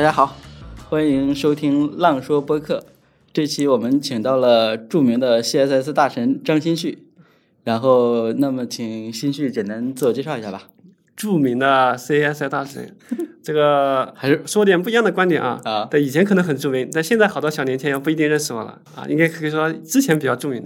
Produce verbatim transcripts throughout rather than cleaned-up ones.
大家好，欢迎收听浪说播客。这期我们请到了著名的 C S S 大神张新旭，然后那么请新旭简单自我介绍一下吧。 著名的 C S S 大神，这个还是说点不一样的观点啊。啊，对，以前可能很著名，但现在好多小年轻人不一定认识我了啊，应该可以说之前比较著名的。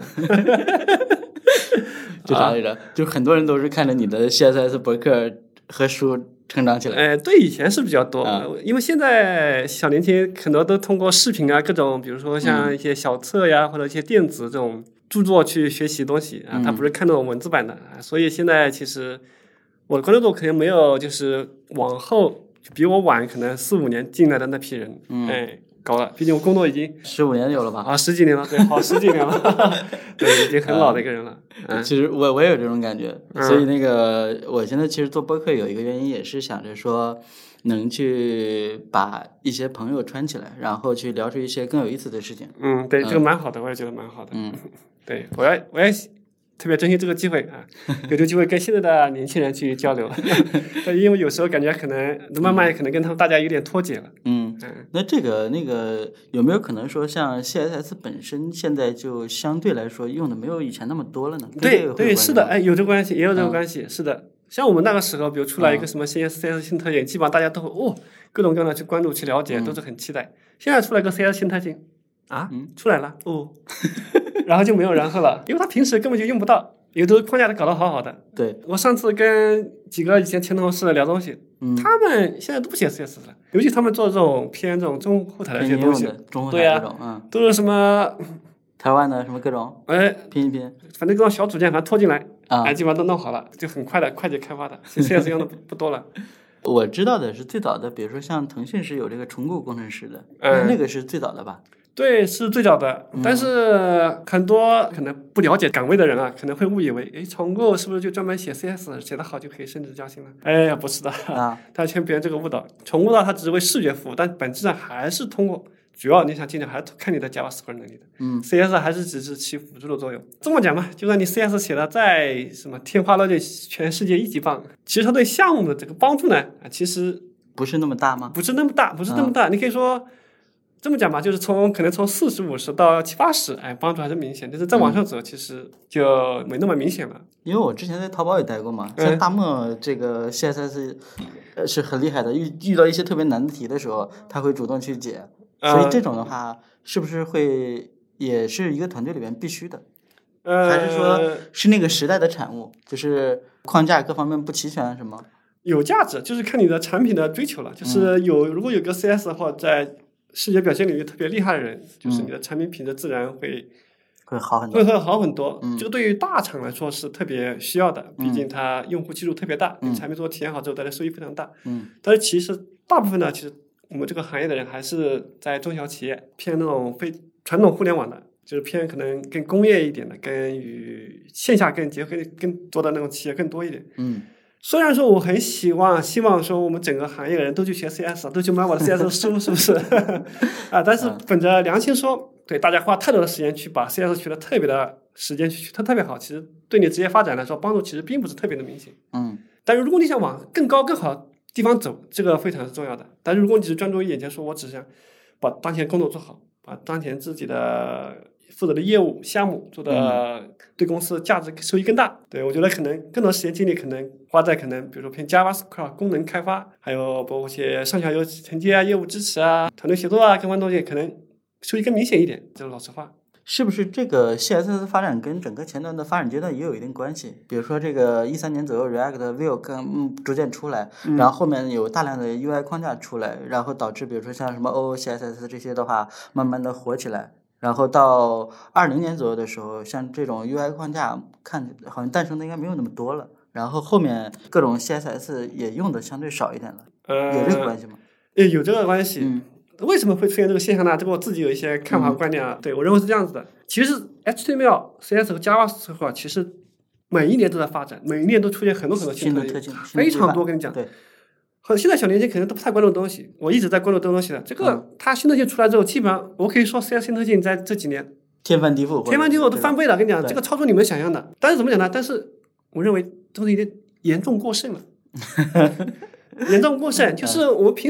就啥来着？啊、就很多人都是看着你的 C S S 博客和书成长起来。 哎，对，以前是比较多，啊、因为现在小年轻很多都通过视频啊，各种比如说像一些小册呀，嗯、或者一些电子这种著作去学习东西啊，他不是看那种文字版的，啊，所以现在其实我的关注度肯定没有就是往后比我晚可能四五年进来的那批人，嗯，哎。高了，毕竟我工作已经十五年有了吧？ 啊，十几年了，对，好十几年了，对，已经很老的一个人了。 嗯，其实我我也有这种感觉，嗯、所以那个我现在其实做播客有一个原因，也是想着说能去把一些朋友串起来，然后去聊出一些更有意思的事情。 嗯，对，这个蛮好的，我也觉得蛮好的。嗯，对，我要我也特别珍惜这个机会啊，有这个机会跟现在的年轻人去交流，因为有时候感觉可能慢慢可能跟他们大家有点脱节了。 嗯，嗯那这个那个有没有可能说，像 C S S 本身现在就相对来说用的没有以前那么多了呢？ 对对，是的，哎，有这个关系，也有这个关系，嗯、是的。像我们那个时候，比如出来一个什么新 C S 新特性，嗯、基本上大家都会哦，各种各样的去关注、去了解，都是很期待。现在出来个 C S 新特性啊，嗯、出来了哦。然后就没有然后了，因为他平时根本就用不到，有的框架都搞得好好的。 对， 我上次跟几个以前前同事聊东西，嗯、他们现在都不写 C S S 了，尤其他们做这种偏这种中后台的这些东西，对呀、啊，嗯，都是什么台湾的什么各种，哎，拼一拼， 反正各种小组件，反正拖进来，啊、哎，基本上都弄好了，就很快的快捷开发的 ，C S S 用的不多了。 我知道的是最早的，比如说像腾讯是有这个重构工程师的，嗯，那个是最早的吧？ 对，是最早的，但是很多可能不了解岗位的人啊，可能会误以为，哎，重构是不是就专门写 C S， 写得好就可以升职加薪了？哎呀，不是的，啊，他劝别人这个误导，重构到它只是为视觉服务，但本质上还是通过，主要你想进来还是看你的 JavaScript 能力的，嗯 ，C S 还是只是起辅助的作用。这么讲嘛，就算你 C S 写的再什么天花乱坠，全世界一级棒，其实它对项目的这个帮助呢，啊，其实不是那么大吗？ 不是那么大，不是那么大，嗯、你可以说。这么讲吧，就是从可能从四十五十到七八十，哎，帮助还是明显。但是再往上走，其实就没那么明显了。 因为我之前在淘宝也待过嘛，像大漠这个 C S S 是很厉害的，遇遇到一些特别难的题的时候，他会主动去解。所以这种的话，是不是会也是一个团队里面必须的？呃，还是说是那个时代的产物，就是框架各方面不齐全什么？ 有价值，就是看你的产品的追求了。就是有如果有个 C S 的话，在视觉表现领域特别厉害的人，就是你的产品品质自然会、嗯、 会好很多， 会会好很多。嗯、这个对于大厂来说是特别需要的，毕竟它用户基数特别大，嗯、产品做体验好之后，带来收益非常大。嗯，但是其实大部分呢，其实我们这个行业的人还是在中小企业，偏那种非传统互联网的，就是偏可能更工业一点的，跟与线下更结合更多的那种企业更多一点。嗯。虽然说我很希望希望说我们整个行业的人都去学 C S， 都去买我的 C S 书，是不是？啊，但是本着良心说，对大家花太多的时间去把 C S 学的特别的时间去学，它特别好，其实对你职业发展来说帮助其实并不是特别的明显。嗯。但是如果你想往更高更好的地方走，这个非常重要的。但是如果你只是专注于眼前，说我只想把当前工作做好，把当前自己的负责的业务项目做的对公司价值收益更大，对，我觉得可能更多时间精力可能花在可能比如说偏 JavaScript 功能开发，还有包括一些上下游承接啊、业务支持啊、团队协作啊，各方东西可能收益更明显一点，这是老实话。 是不是这个 C S S 发展跟整个前端的发展阶段也有一定关系？比如说这个一三年左右 React Vue 更逐渐出来，嗯、然后后面有大量的 U I 框架出来，然后导致比如说像什么 O O C S S 这些的话，慢慢的火起来。然后到二零年左右的时候，像这种 U I 框架看好像诞生的应该没有那么多了，然后后面各种 C S S 也用的相对少一点了，呃、有这个关系吗？ 有这个关系。嗯，为什么会出现这个现象呢？这个我自己有一些看法和观点啊。嗯、对，我认为是这样子的。其实 H T M L、C S S 和 JavaScript 其实每一年都在发展，每一年都出现很多很多新的特性，非常多。跟你讲， 对。 和现在小年轻可能都不太关注东西，我一直在关注这个东西的。这个、嗯、它新特性出来之后，基本上我可以说 C S 新特性在这几年天翻地覆， 天翻地覆都翻倍了。跟你讲，这个超出你们想象的。但是怎么讲呢？但是我认为这个有点严重过剩了。严重过剩，就是我们平时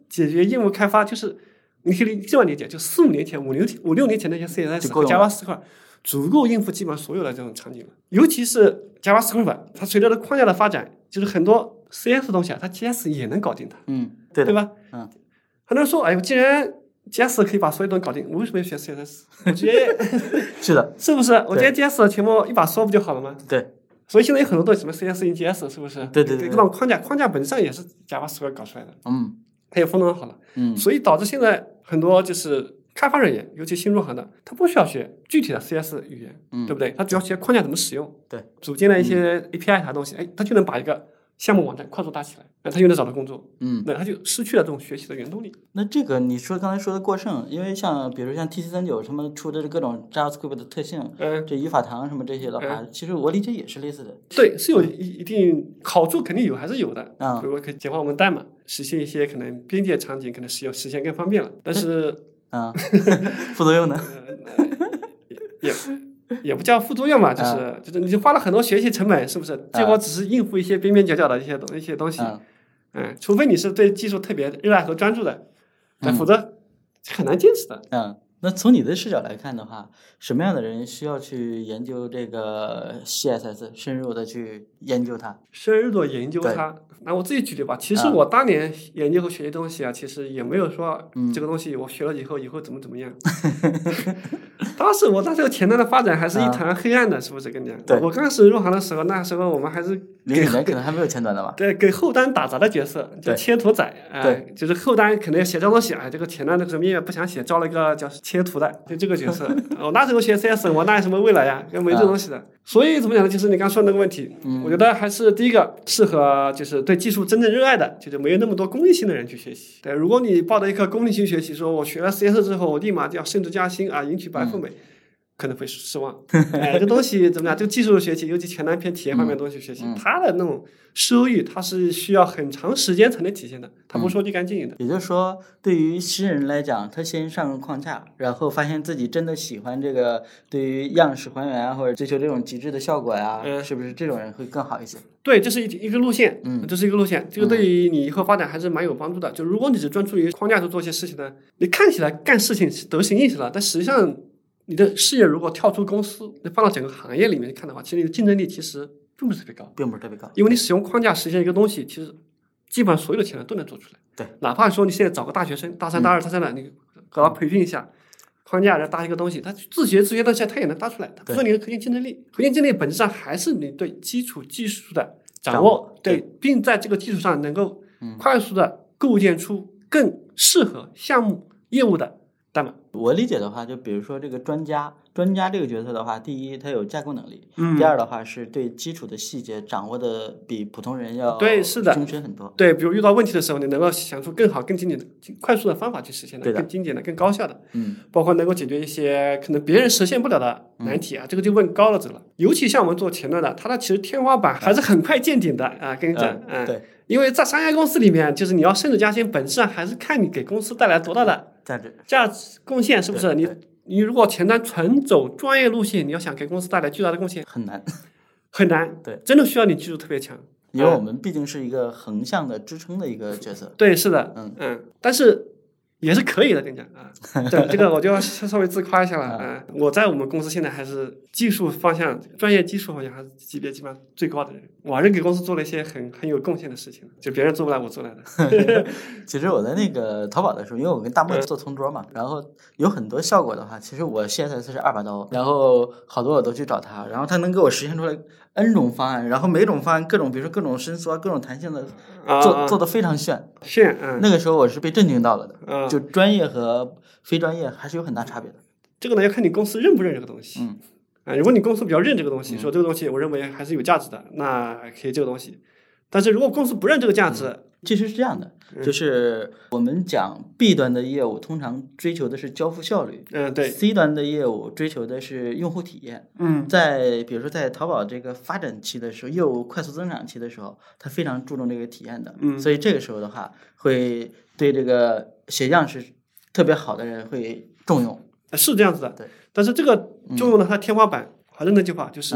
解决业务开发，就是你可以这样理解，就四五年前、五六五六年前那些 C S S 和 JavaScript 足够应付基本上所有的这种场景了。尤其是 JavaScript， 它随着的框架的发展，就是很多 C S S 东西啊，它 J S 也能搞定它， 嗯，对的， 对吧？ 嗯， 很多人说，哎呦，既然 J S 可以把所有东西搞定，我为什么要学 C S S？ 我直接是的， 是不是？我直接 J S 全部一把说不就好了吗？ 对。 所以现在有很多东西，什么 C S in J S， 是不是？ 对对 对, 对， 各种框架，框架本身也是 JavaScript 搞出来的， 嗯， 它也丰能好了， 嗯， 所以导致现在很多就是开发人员，尤其新入行的，他不需要学具体的 C S 语言，嗯，对不对？他只要学框架怎么使用， 对， 组建的一些 A P I 啥东西，哎，他就能把一个项目网站快速搭起来，那他就能找到工作， 嗯， 那他就失去了这种学习的原动力。 那这个你说刚才说的过剩，因为像比如像 T C 三十九他们出的各种 JavaScript 的特性， 嗯， 这语法堂什么这些的话， 嗯、 其实我理解也是类似的。 对，是有一一定好处，肯定有，还是有的。 啊、 嗯，比如可以简化我们代码，实现一些可能边界场景，可能使用实现更方便了。但是， 啊，副作用呢？ 呃、也。也不叫副作用嘛，就是、啊、就是你花了很多学习成本，是不是？结果只是应付一些边边角角的一些东一些东西， 嗯， 嗯，除非你是对技术特别热爱和专注的，嗯，否则很难坚持的。 嗯，那从你的视角来看的话，什么样的人需要去研究这个 C S S， 深入的去研究它？ 深入的研究它。那我自己举例吧，其实我当年研究和学习东西啊，其实也没有说这个东西我学了以后，以后怎么怎么样。当时我在这个前端的发展还是一团黑暗的，是不是跟你讲？ 对， 我刚开始入行的时候，那时候我们还是零几年可能还没有前端的吧？ 对，给后端打杂的角色，就切图仔，哎、呃，就是后端可能写这东西，哎，这个前端的什么页面不想写，招了一个叫切图的，就这个角色。我那时候学 C S， 我哪有什么未来呀？没这东西的。啊、所以怎么讲呢？就是你刚说的那个问题，嗯、我觉得还是第一个适合就是对技术真正热爱的，就是没有那么多功利性的人去学习。对，如果你抱着一颗功利性学习，说我学了 C S 之后，我立马就要升职加薪啊，迎娶白富美。嗯，可能会失望，哎，这东西怎么样？这个技术学习，尤其前端偏体验方面的东西学习，嗯嗯、它的那种收益，它是需要很长时间才能体现的，它不是说立竿见影的。 也就是说，对于新人来讲，他先上个框架，然后发现自己真的喜欢这个，对于样式还原啊，或者追求这种极致的效果呀、啊，嗯、是不是这种人会更好一些？ 对，这是一一个路线，嗯，这是一个路线，这个对于你以后发展还是蛮有帮助的。就如果你只专注于框架去做一些事情呢，你看起来干事情得心应手了，但实际上。你的事业如果跳出公司，你放到整个行业里面看的话，其实你的竞争力其实并不是特别高， 并不是特别高， 因为你使用框架实现一个东西，其实基本上所有的前端都能做出来。 对， 哪怕说你现在找个大学生，大三、大二、大三的，你给他培训一下，框架再搭一个东西，他自学自学的下他也能搭出来。他不说你的核心竞争力，核心竞争力本质上还是你对基础技术的掌握，对，并在这个基础上能够快速的构建出更适合项目业务的代码。 我理解的话，就比如说这个专家，专家这个角色的话，第一他有架构能力， 嗯， 第二的话是对基础的细节掌握的比普通人要对是的精深很多。 对，比如遇到问题的时候，你能够想出更好、更精简的、快速的方法去实现的，更精简的、更高效的， 嗯， 包括能够解决一些可能别人实现不了的难题啊，嗯、这个就问高了走了。尤其像我们做前端的，它的其实天花板还是很快见顶的啊，跟你讲， 嗯，嗯对。 因为在商业公司里面，就是你要升职加薪，本质上还是看你给公司带来多大的价值、 价值贡献，是不是？你你如果前端纯走专业路线，你要想给公司带来巨大的贡献， 很难， 很难。 对， 真的需要你技术特别强， 因为我们毕竟是一个横向的支撑的一个角色。 对，是的， 嗯嗯，但是。也是可以的，跟你讲啊，对这个我就要稍微自夸一下了啊！我在我们公司现在还是技术方向、专业技术方向还是级别基本上最高的人，我还是给公司做了一些很很有贡献的事情，就别人做不来我做来的。 其实我在那个淘宝的时候，因为我跟大漠做同桌嘛，嗯、然后有很多效果的话，其实我 C S S 是二把刀，然后好多我都去找他，然后他能给我实现出来 N 种方案，然后每种方案各种，比如说各种伸缩、各种弹性的，做、啊、做的非常炫炫。嗯， 那个时候我是被震惊到了的。 嗯， 就专业和非专业还是有很大差别的。 这个呢，要看你公司认不认这个东西。 嗯， 啊，如果你公司比较认这个东西， 嗯、 说这个东西我认为还是有价值的，那可以这个东西。但是如果公司不认这个价值， 嗯、其实是这样的，就是我们讲 B 端的业务通常追求的是交付效率， 嗯，对 ，C 端的业务追求的是用户体验。 嗯， 在比如说在淘宝这个发展期的时候，业务快速增长期的时候，它非常注重这个体验的。 嗯， 所以这个时候的话，会对这个写样式特别好的人会重用。 是这样子的， 对。 但是这个重用呢，它天花板、嗯、还是那句话，就是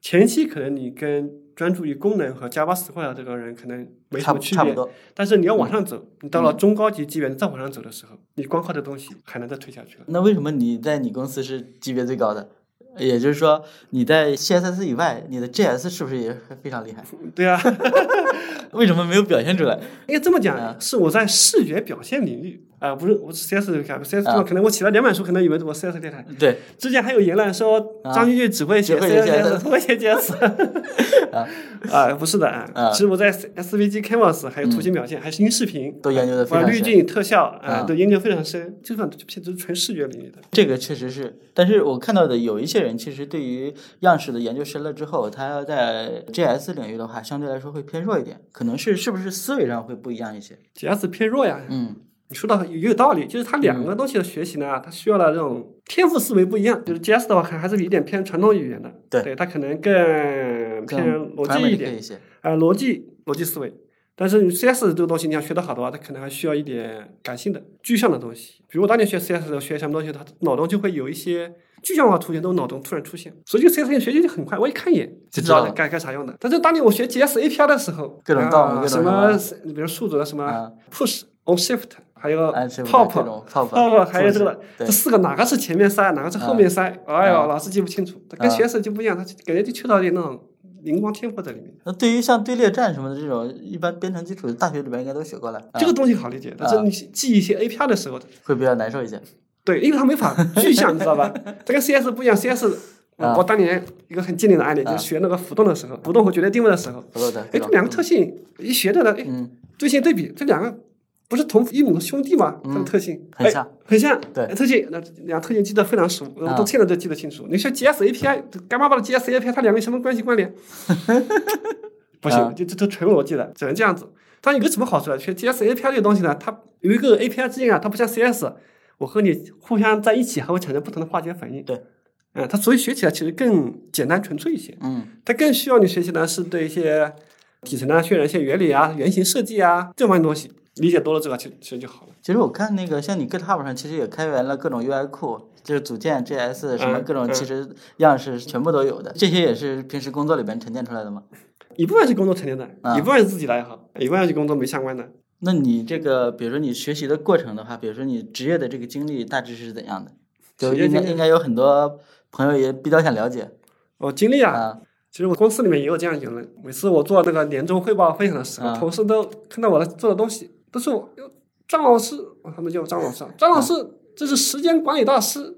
前期可能你跟专注于功能和 JavaScript 的这个人可能没什么区别，但是你要往上走，你到了中高级级别再往上走的时候，你光靠这东西还能再推下去了。 那为什么你在你公司是级别最高的？也就是说你在 C S S 以外，你的 J S 是不是也非常厉害？ 对啊。 为什么没有表现出来？ 应该这么讲，啊、是我在视觉表现领域啊、呃，不是我 C S C S、啊、可能我写了两本书，可能以为我 C S 厉害。 对， 之前还有言论说张俊俊只会写 C S， 不会写 J S。啊啊，不是的啊，其实我在 S V G Canvas 还有图形表现，嗯、还是音视频都研究的非常深， 滤镜、特效啊、呃，都研究非常深。这份这都是纯视觉领域的。 这个确实是，但是我看到的有一些人，其实对于样式的研究深了之后，他要在 J S 领域的话，相对来说会偏弱一点，可能是是不是思维上会不一样一些 ？J S 偏弱呀， 嗯。 你说的也有道理，就是它两个东西的学习呢，嗯、它需要的这种天赋思维不一样。就是 J S 的话，可能还是有点偏传统语言的， 对， 对它可能更偏逻辑一点，啊、呃，逻辑逻辑思维。但是 C S 这个东西你要学得好的话，它可能还需要一点感性的、具象的东西。比如我当年学 C S 的时候，学什么东西，它脑中就会有一些具象化图形都脑中突然出现，所以这个 C S 学习就很快，我一看一眼就知道该该啥用的。但是当年我学 J S A P I 的时候， 各种道理、 啊、什么，比如数组的什么 push、on shift。还有 pop pop 还有这个这四个哪个是前面塞哪个是后面塞，嗯、哎呦、嗯、老是记不清楚，跟学生就不一样，他感觉就缺少点那种灵光天赋在里面。 那对于像队列战什么的这种一般编程基础，大学里边应该都学过了。 这个东西好理解，但是你记一些 A P I 的时候会比较难受一些。 对，因为它没法具象，你知道吧？这跟 C S 不一样 ，C S。 啊、 我当年一个很经典的案例，啊、就是学那个浮动的时候，浮动和绝对定位的时候，哎，这两个特性一学的呢，哎， 嗯、 对线对比，这两个。不是同父异母的兄弟嘛？ 嗯、 这个特性很像， 很像。 对， 特性那两特性记得非常熟，我都现在都记得清楚。你说 J S A P I 干嘛把 J S A P I 它两个什么关系关联？不行，就这都纯逻辑的，只能这样子。它有个什么好处呢？学 J S A P I 这个东西呢，它有一个 A P I 之间啊，它不像 C S， 我和你互相在一起还会产生不同的化学反应。 对， 嗯，它所以学起来其实更简单纯粹一些。 嗯， 它更需要你学习的是对一些底层的渲染线原理啊、原型设计啊这方面东西。理解多了这个其实就好了。 其实我看那个像你 GitHub 上其实也开源了各种 U I 库，就是组件 J S 什么各种，其实样式全部都有的。嗯嗯、这些也是平时工作里边沉淀出来的吗？ 一部分是工作沉淀的，啊、一部分是自己的爱好，一部分是工作没相关的。 那你这个，比如说你学习的过程的话，比如说你职业的这个经历大致是怎样的？就应该应该有很多朋友也比较想了解。 哦，经历啊。 啊其实我公司里面也有这样言论，每次我做那个年终汇报分享的时候，啊、同事都看到我的做的东西，都是我张老师，他们叫张老师，张老师、啊、这是时间管理大师。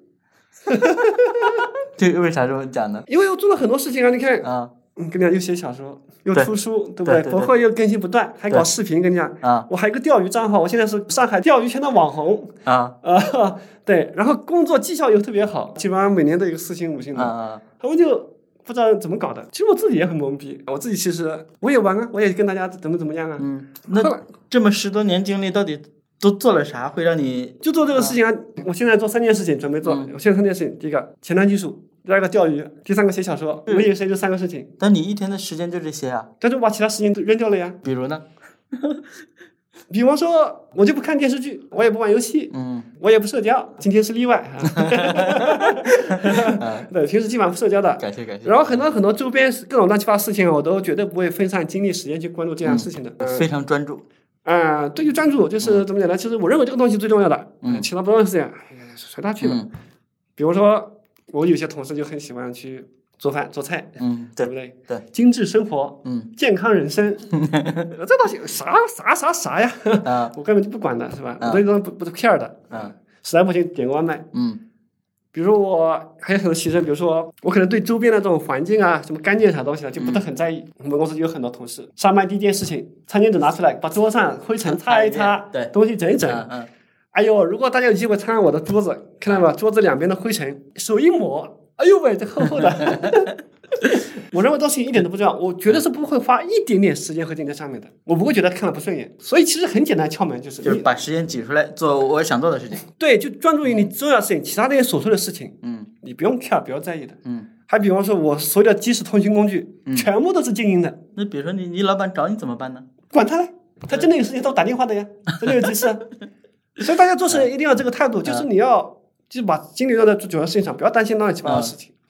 这为啥这么讲呢？ 因为我做了很多事情啊，你看啊， 嗯，跟你讲又写小说，又出书，对不对？博客又更新不断，还搞视频，跟你讲啊，我还有个钓鱼账号，我现在是上海钓鱼圈的网红啊啊，对，然后工作绩效又特别好，基本上每年都有个四星五星的， 啊， 他们就。不知道怎么搞的，其实我自己也很懵逼。我自己其实我也玩啊，我也跟大家怎么怎么样啊。 嗯，那这么十多年经历，到底都做了啥？会让你就做这个事情啊？嗯、我现在做三件事情，准备做。嗯、我现在三件事情：第一个前端技术，第二个钓鱼，第三个写小说。我也是这三个事情。 但你一天的时间就这些啊？ 但是我把其他时间都扔掉了呀。 比如呢？ 比方说，我就不看电视剧，我也不玩游戏， 嗯， 我也不社交，今天是例外啊。对，平时基本上不社交的。 感谢感谢。 然后很多很多周边各种乱七八糟事情，我都绝对不会分散精力时间去关注这样事情的。 嗯、非常专注。 啊、呃，对于专注就是怎么讲呢？其实我认为这个东西最重要的， 嗯， 其他不重要的事情，哎呀，随他去吧。 嗯、 比如说，我有些同事就很喜欢去做饭做菜， 嗯， 对不对？ 对， 精致生活， 嗯， 健康人生，这东西啥啥啥啥呀？ 啊， 我根本就不管的，是吧？ 啊、 我对这种不不是 care 的， 啊， 实在不行点个外卖， 嗯。 比如说我还有很多牺牲，比如说我可能对周边的这种环境啊、什么干净啥东西的就不是很在意。嗯、我们公司有很多同事，上班第一件事情，餐巾纸拿出来，把桌上灰尘擦一擦， 对， 东西整一整。 嗯嗯、 哎呦，如果大家有机会参观我的桌子，看到没有？桌子两边的灰尘，手一抹，哎呦喂，这厚厚的。我认为这事情一点都不重要，我绝对是不会花一点点时间和精力在上面的，我不会觉得看了不顺眼。所以其实很简单，窍门就是就是把时间挤出来做我想做的事情。 对，就专注于你重要的事情，其他那些琐碎的事情， 嗯， 你不用 care， 不要在意的， 嗯。 还比方说，我所有的即时通讯工具、嗯、全部都是静音的。 那比如说你你老板找你怎么办呢？ 管他嘞，他真的有事情都打电话的呀，真的有急事。所以大家做事一定要这个态度，就是你要就把精力用在主要事情上，不要担心乱七八糟的事情。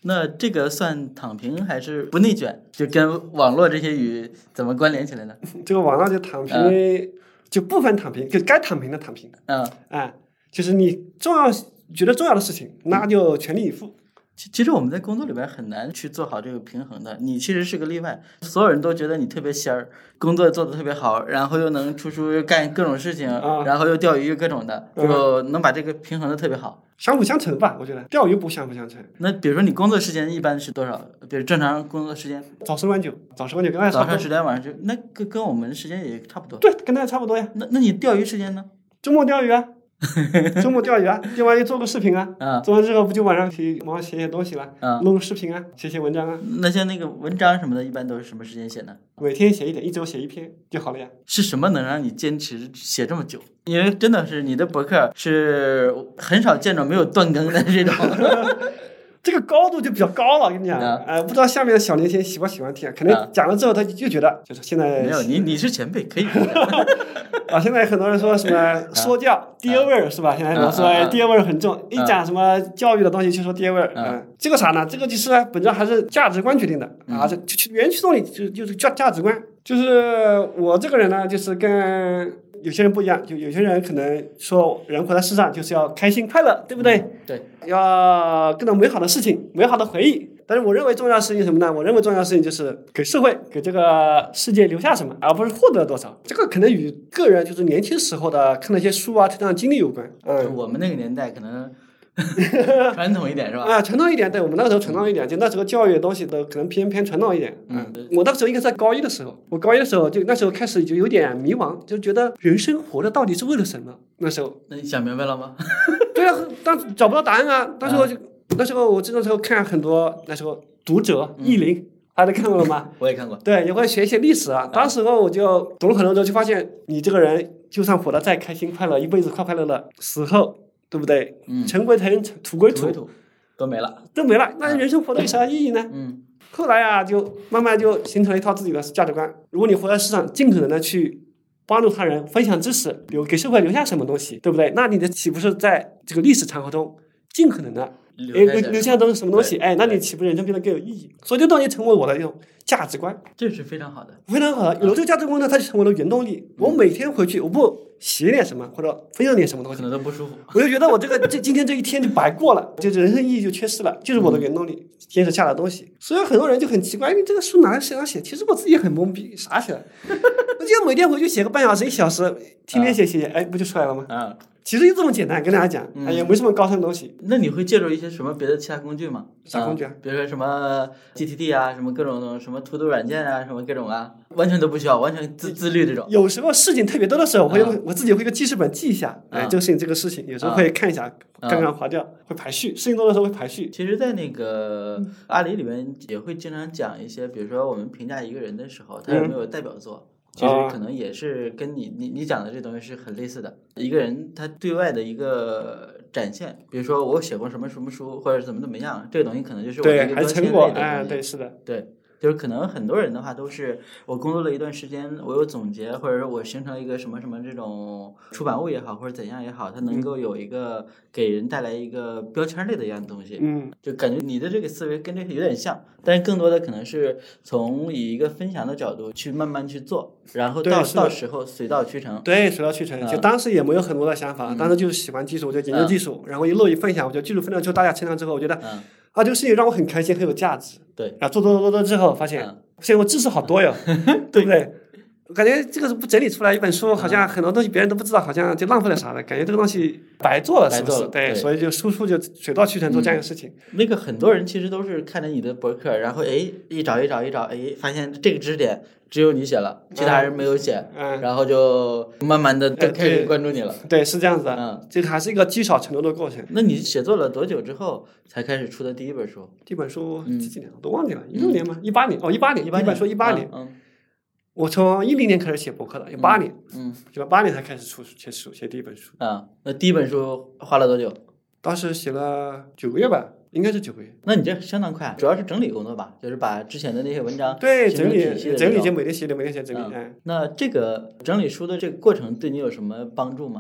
那这个算躺平还是不内卷？就跟网络这些语怎么关联起来呢？ 这个网络就躺平，嗯、就部分躺平，就该躺平的躺平。 嗯， 哎，就是你重要觉得重要的事情，那就全力以赴。 其其实我们在工作里边很难去做好这个平衡的，你其实是个例外，所有人都觉得你特别仙儿，工作做得特别好，然后又能出书干各种事情， 啊、 然后又钓鱼各种的，就能把这个平衡的特别好。 相辅相成吧，我觉得钓鱼不相辅相成。 那比如说你工作时间一般是多少？比如正常工作时间， 早十晚九，早十晚九跟大家差不多。 早上十点，晚上九，那跟跟我们时间也差不多。 对，跟大家差不多呀。 那那你钓鱼时间呢？ 周末钓鱼啊。周末钓鱼啊，钓完就做个视频啊， 嗯、 做完之后不就晚上去忙写写东西了， 嗯、 录录视频啊，写写文章啊。 那像那个文章什么的，一般都是什么时间写呢？ 每天写一点，一周写一篇就好了呀。 是什么能让你坚持写这么久？因为真的是你的博客是很少见着没有断更的这种。 这个高度就比较高了，我跟你讲，哎、 嗯呃，不知道下面的小年轻喜不喜欢听，可能讲了之后他就觉得，就是现在没有你，你是前辈，可以。 啊，现在很多人说什么说教爹味儿是吧？现在都说爹味儿很重，一讲什么教育的东西就说爹味儿，嗯，这个啥呢？这个就是本质还是价值观决定的啊，这原驱动力就就是价价值观，就是我这个人呢，就是跟有些人不一样，就有些人可能说人活在世上就是要开心快乐，对不对？ 嗯、对， 要各种美好的事情，美好的回忆。但是我认为重要的事情什么呢？我认为重要的事情就是给社会、给这个世界留下什么，而不是获得多少。这个可能与个人就是年轻时候的看那些书啊、成长经历有关。嗯， 我们那个年代可能传统一点是吧？ 啊，传统一点，对我们那个时候传统一点，就那时候教育的东西都可能偏偏传统一点。嗯，我那时候应该在高一的时候，我高一的时候就那时候开始就有点迷茫，就觉得人生活着到底是为了什么？那时候， 那你想明白了吗？ 对啊，但找不到答案啊。当时我就。嗯那时候我这个时候看很多，那时候读者、意林，大家都看过了吗？ 我也看过。 对，也会学一些历史啊。当时候我就懂了很多之后，就发现你这个人就算活得再开心快乐，一辈子快快乐乐，死后对不对？ 嗯。 尘归尘，土归土， 土都没了， 都没了。那人生活得有啥意义呢？ 嗯。 后来啊，就慢慢就形成了一套自己的价值观。如果你活在世上，尽可能的去帮助他人，分享知识，留给社会留下什么东西，对不对？那你的岂不是在这个历史长河中尽可能的？留留下东西什么东西？哎，那你岂不人生变得更有意义？所以这东西成为我的一种价值观， 这是非常好的， 非常好的。有了这个价值观呢，它就成为了原动力。嗯、我每天回去，我不写点什么或者分享点什么东西， 可能都不舒服。 我就觉得我这个这今天这一天就白过了，就是人生意义就缺失了，就是我的原动力坚持下来的东西。所以很多人就很奇怪，你这个书哪来谁要写？其实我自己也很懵逼，啥写的？我就每天回去写个半小时一小时，天天写写写，哎，不就出来了吗？ 啊。 其实就这么简单，跟大家讲，嗯、也没什么高深的东西。 那你会借助一些什么别的其他工具吗？ 啥工具啊？ 啊比如说什么 G T D 啊，什么各种什么图读软件啊，什么各种啊，完全都不需要，完全自自律这种。 有时候事情特别多的时候，我会用、啊、我自己会一个记事本记一下，哎、 啊， 这个事情这个事情，有时候会看一下，刚刚划掉，会排序。事情多的时候会排序。 其实，在那个阿里里面也会经常讲一些，比如说我们评价一个人的时候，他有没有代表作。嗯其实可能也是跟你你你讲的这东西是很类似的。一个人他对外的一个展现，比如说我写过什么什么书，或者怎么怎么样，这个东西可能就是我的一个标签类的东西。 哎，对，是的， 对。就是可能很多人的话都是我工作了一段时间，我有总结，或者说我形成了一个什么什么这种出版物也好，或者怎样也好，它能够有一个给人带来一个标签类的一样东西。 嗯， 就感觉你的这个思维跟这个有点像，但是更多的可能是从以一个分享的角度去慢慢去做，然后到到时候水到渠成。 对，水到渠成。嗯、就当时也没有很多的想法，嗯、当时就是喜欢技术，我就研究技术，嗯、然后一路一分享，我觉得技术分享之后，大家成长之后，我觉得。嗯啊，这个事情让我很开心，很有价值。 对， 然后做做做做之后，发现，嗯、现在我知识好多哟，对不对？我感觉这个不整理出来一本书，好像很多东西别人都不知道，好像就浪费了啥的，感觉这个东西白做了，是不是？对，所以就输出就水到渠成做这样一个事情。 嗯、那个很多人其实都是看着你的博客，然后哎一找一找一找，哎发现这个知识点只有你写了，其他人没有写， 嗯、 然后就慢慢的都开始关注你了。 对，是这样子的。 嗯， 这个还是一个积少成多的过程。 那你写作了多久之后才开始出的第一本书？ 第一本书几几年我都忘记了，一六年吗？一八年哦，一八年，一本书一八年。 嗯。 我从一零年开始写博客的，有八年， 嗯， 写了八年才开始出写书，写第一本书。 啊，那第一本书花了多久？ 当时写了九个月吧，应该是九个月。 那你这相当快，主要是整理工作吧，就是把之前的那些文章对整理整理就每天写的每天写整理。 嗯，那这个整理书的这个过程对你有什么帮助吗？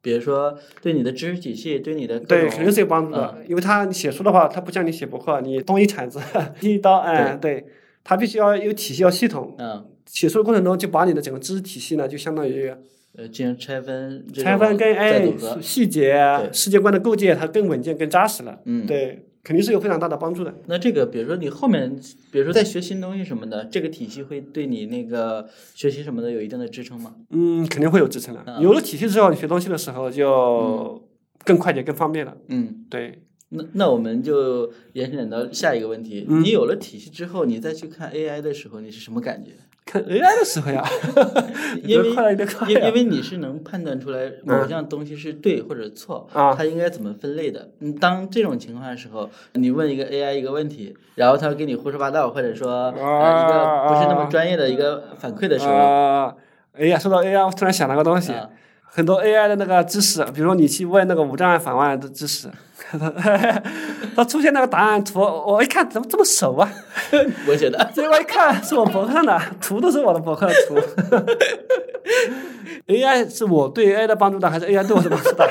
比如说对你的知识体系，对你的各对， 种肯定是有帮助的。 嗯因为他你写书的话，他不像你写博客，你东一铲子西一刀，哎，对，他必须要有体系，要系统。 嗯， 写书的过程中，就把你的整个知识体系呢，就相当于呃进行拆分，这种拆分跟再哎组合。 细节对世界观的构建，它更稳健、更扎实了。 嗯， 对，肯定是有非常大的帮助的。 那这个，比如说你后面，比如说在学新东西什么的，这个体系会对你那个学习什么的有一定的支撑吗？ 嗯，肯定会有支撑的。 嗯有了体系之后，你学东西的时候就更快捷、更方便了。 嗯， 对。 那那我们就延伸到下一个问题， 嗯你有了体系之后，你再去看 A I 的时候，你是什么感觉？ 看 A I 的时候呀， 因为快了，有点快呀因因为你是能判断出来某项东西是对或者错， 啊它应该怎么分类的。嗯，当这种情况的时候，你问一个 A I 一个问题，然后它给你胡说八道，或者说呃一个不是那么专业的一个反馈的时候， 啊，哎呀，说到 A I，我突然想到个东西， 啊很多 A I 的那个知识，比如说你去问那个无障碍访问的知识，它出现那个答案图，我一看怎么这么熟啊？ 我觉得结果一看是我博客上的图，都是我的博客的图。A I 是我对 A I 的帮助大，还是 A I 对我的帮助大？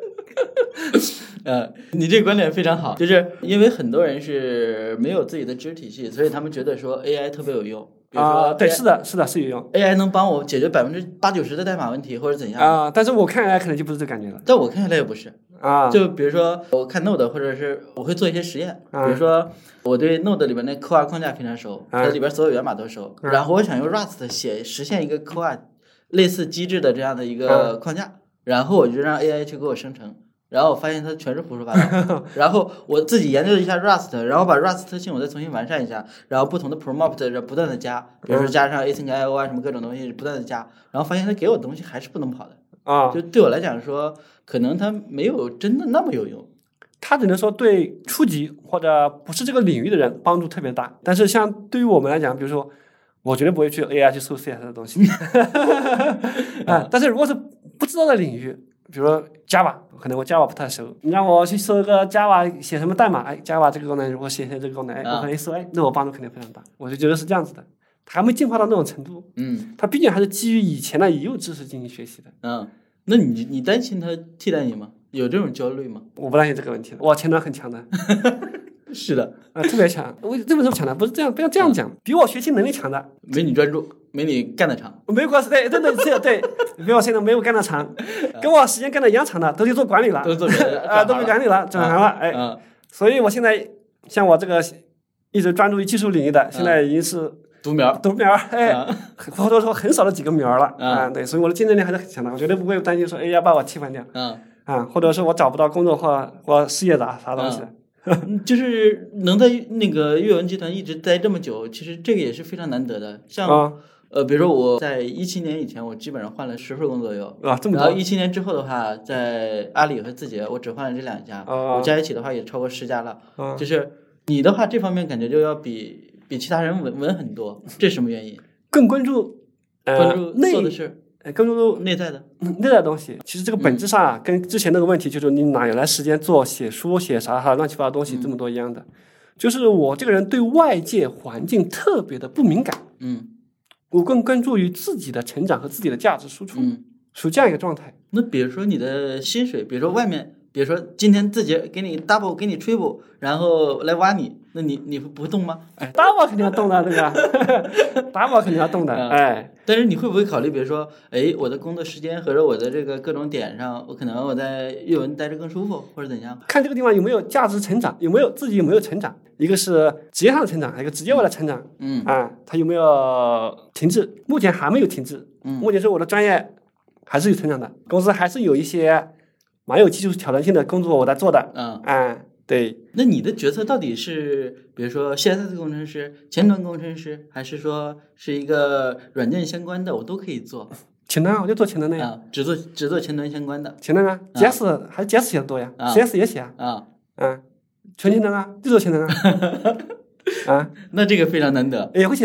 呃，你这个观点非常好，就是因为很多人是没有自己的知识体系，所以他们觉得说 A I 特别有用。比如说啊，对， A I 是的，是的，是有用 ，A I 能帮我解决百分之八九十的代码问题或者怎样。 啊，但是我看 A I 可能就不是这感觉了但我看下来也不是。 啊。 就比如说我看 Node，或者是我会做一些实验， 嗯比如说我对 Node 里面的 Q R 框架非常熟， 嗯它里边所有源码都熟， 嗯然后我想用 Rust 写实现一个 Q R 类似机制的这样的一嗯个框架，然后我就让 A I 去给我生成。然后我发现它全是胡说八道，然后我自己研究一下 Rust， 然后把 Rust 特性我再重新完善一下，然后不同的 prompt 不断的加，比如说加上 async I O 啊什么各种东西不断的加，然后发现它给我的东西还是不能跑的啊， 就对我来讲说，可能它没有真的那么有用。 它只能说对初级或者不是这个领域的人帮助特别大，但是像对于我们来讲，比如说我绝对不会去 A I 去搜 C S 的东西啊，但是如果是不知道的领域，比如说 Java， 可能我 Java 不太熟，你让我去搜个 Java 写什么代码，哎 ，Java 这个功能如何写成这个功能，哎，我可能一搜，哎，那我帮助肯定非常大。我就觉得是这样子的，还没进化到那种程度， 嗯， 它毕竟还是基于以前的已有知识进行学习的。 嗯，那你你担心它替代你吗？有这种焦虑吗？ 我不担心这个问题的，我前端很强的。 是的， 啊，特别强。为这么说强的，不是这样，不要这样讲，比我学习能力强的， 没你专注，没你干得长。 没有关系，对，真的是对，比我现在没有干得长，跟我时间干的一样长的，都去做管理了， 都做别的啊，都去管理了，转行了，哎， 嗯， 所以我现在像我这个一直专注于技术领域的，现在已经是独苗， 独苗，哎，或者说很少的几个苗了， 嗯啊，对，所以我的竞争力还是很强的，我绝对不会担心说，哎，要把我替换掉， 嗯， 啊，或者是我找不到工作或或失业啥啥东西的。 嗯就是能在那个阅文集团一直待这么久，其实这个也是非常难得的。像、 啊呃，比如说我在一七年以前，我基本上换了十份工作有， 啊，这么然后多一七年之后的话，在阿里和字节，我只换了这两家， 啊我加一起的话也超过十家了。 啊就是你的话，这方面感觉就要比比其他人稳稳很多，这是什么原因？ 更关注呃关注内做的是呃更关注内在的， 内在的东西。其实这个本质上啊，跟之前那个问题就是你哪有来时间做写书写啥哈乱七八糟东西这么多一样的。就是我这个人对外界环境特别的不敏感， 嗯我更关注于自己的成长和自己的价值输出， 嗯。 属于这样一个状态。 那比如说你的薪水，比如说外面，比如说今天字节给你 double 给你 triple，然后来挖你，那你你不不动吗？ 哎，打我肯定要动的，对吧？打我肯定要动的， 嗯哎。 但是你会不会考虑，比如说，哎，我的工作时间和着我的这个各种点上，我可能我在阅文待着更舒服，或者怎样？ 看这个地方有没有价值成长，有没有自己有没有成长，一个是职业上的成长，一个职业外的成长， 嗯啊，它有没有停滞？目前还没有停滞， 嗯目前是我的专业还是有成长的，公司还是有一些蛮有技术挑战性的工作我在做的， 嗯啊，对。 那你的角色到底是，比如说 C S S 工程师、前端工程师，还是说是一个软件相关的，我都可以做？ 前端啊，我就做前端的呀， 啊，只做只做前端相关的前端啊，J S 还是 J S 写的多呀，C S 也写啊， 啊。 嗯，全前端啊，就做前端啊，啊， 那这个非常难得。 也会写 Node，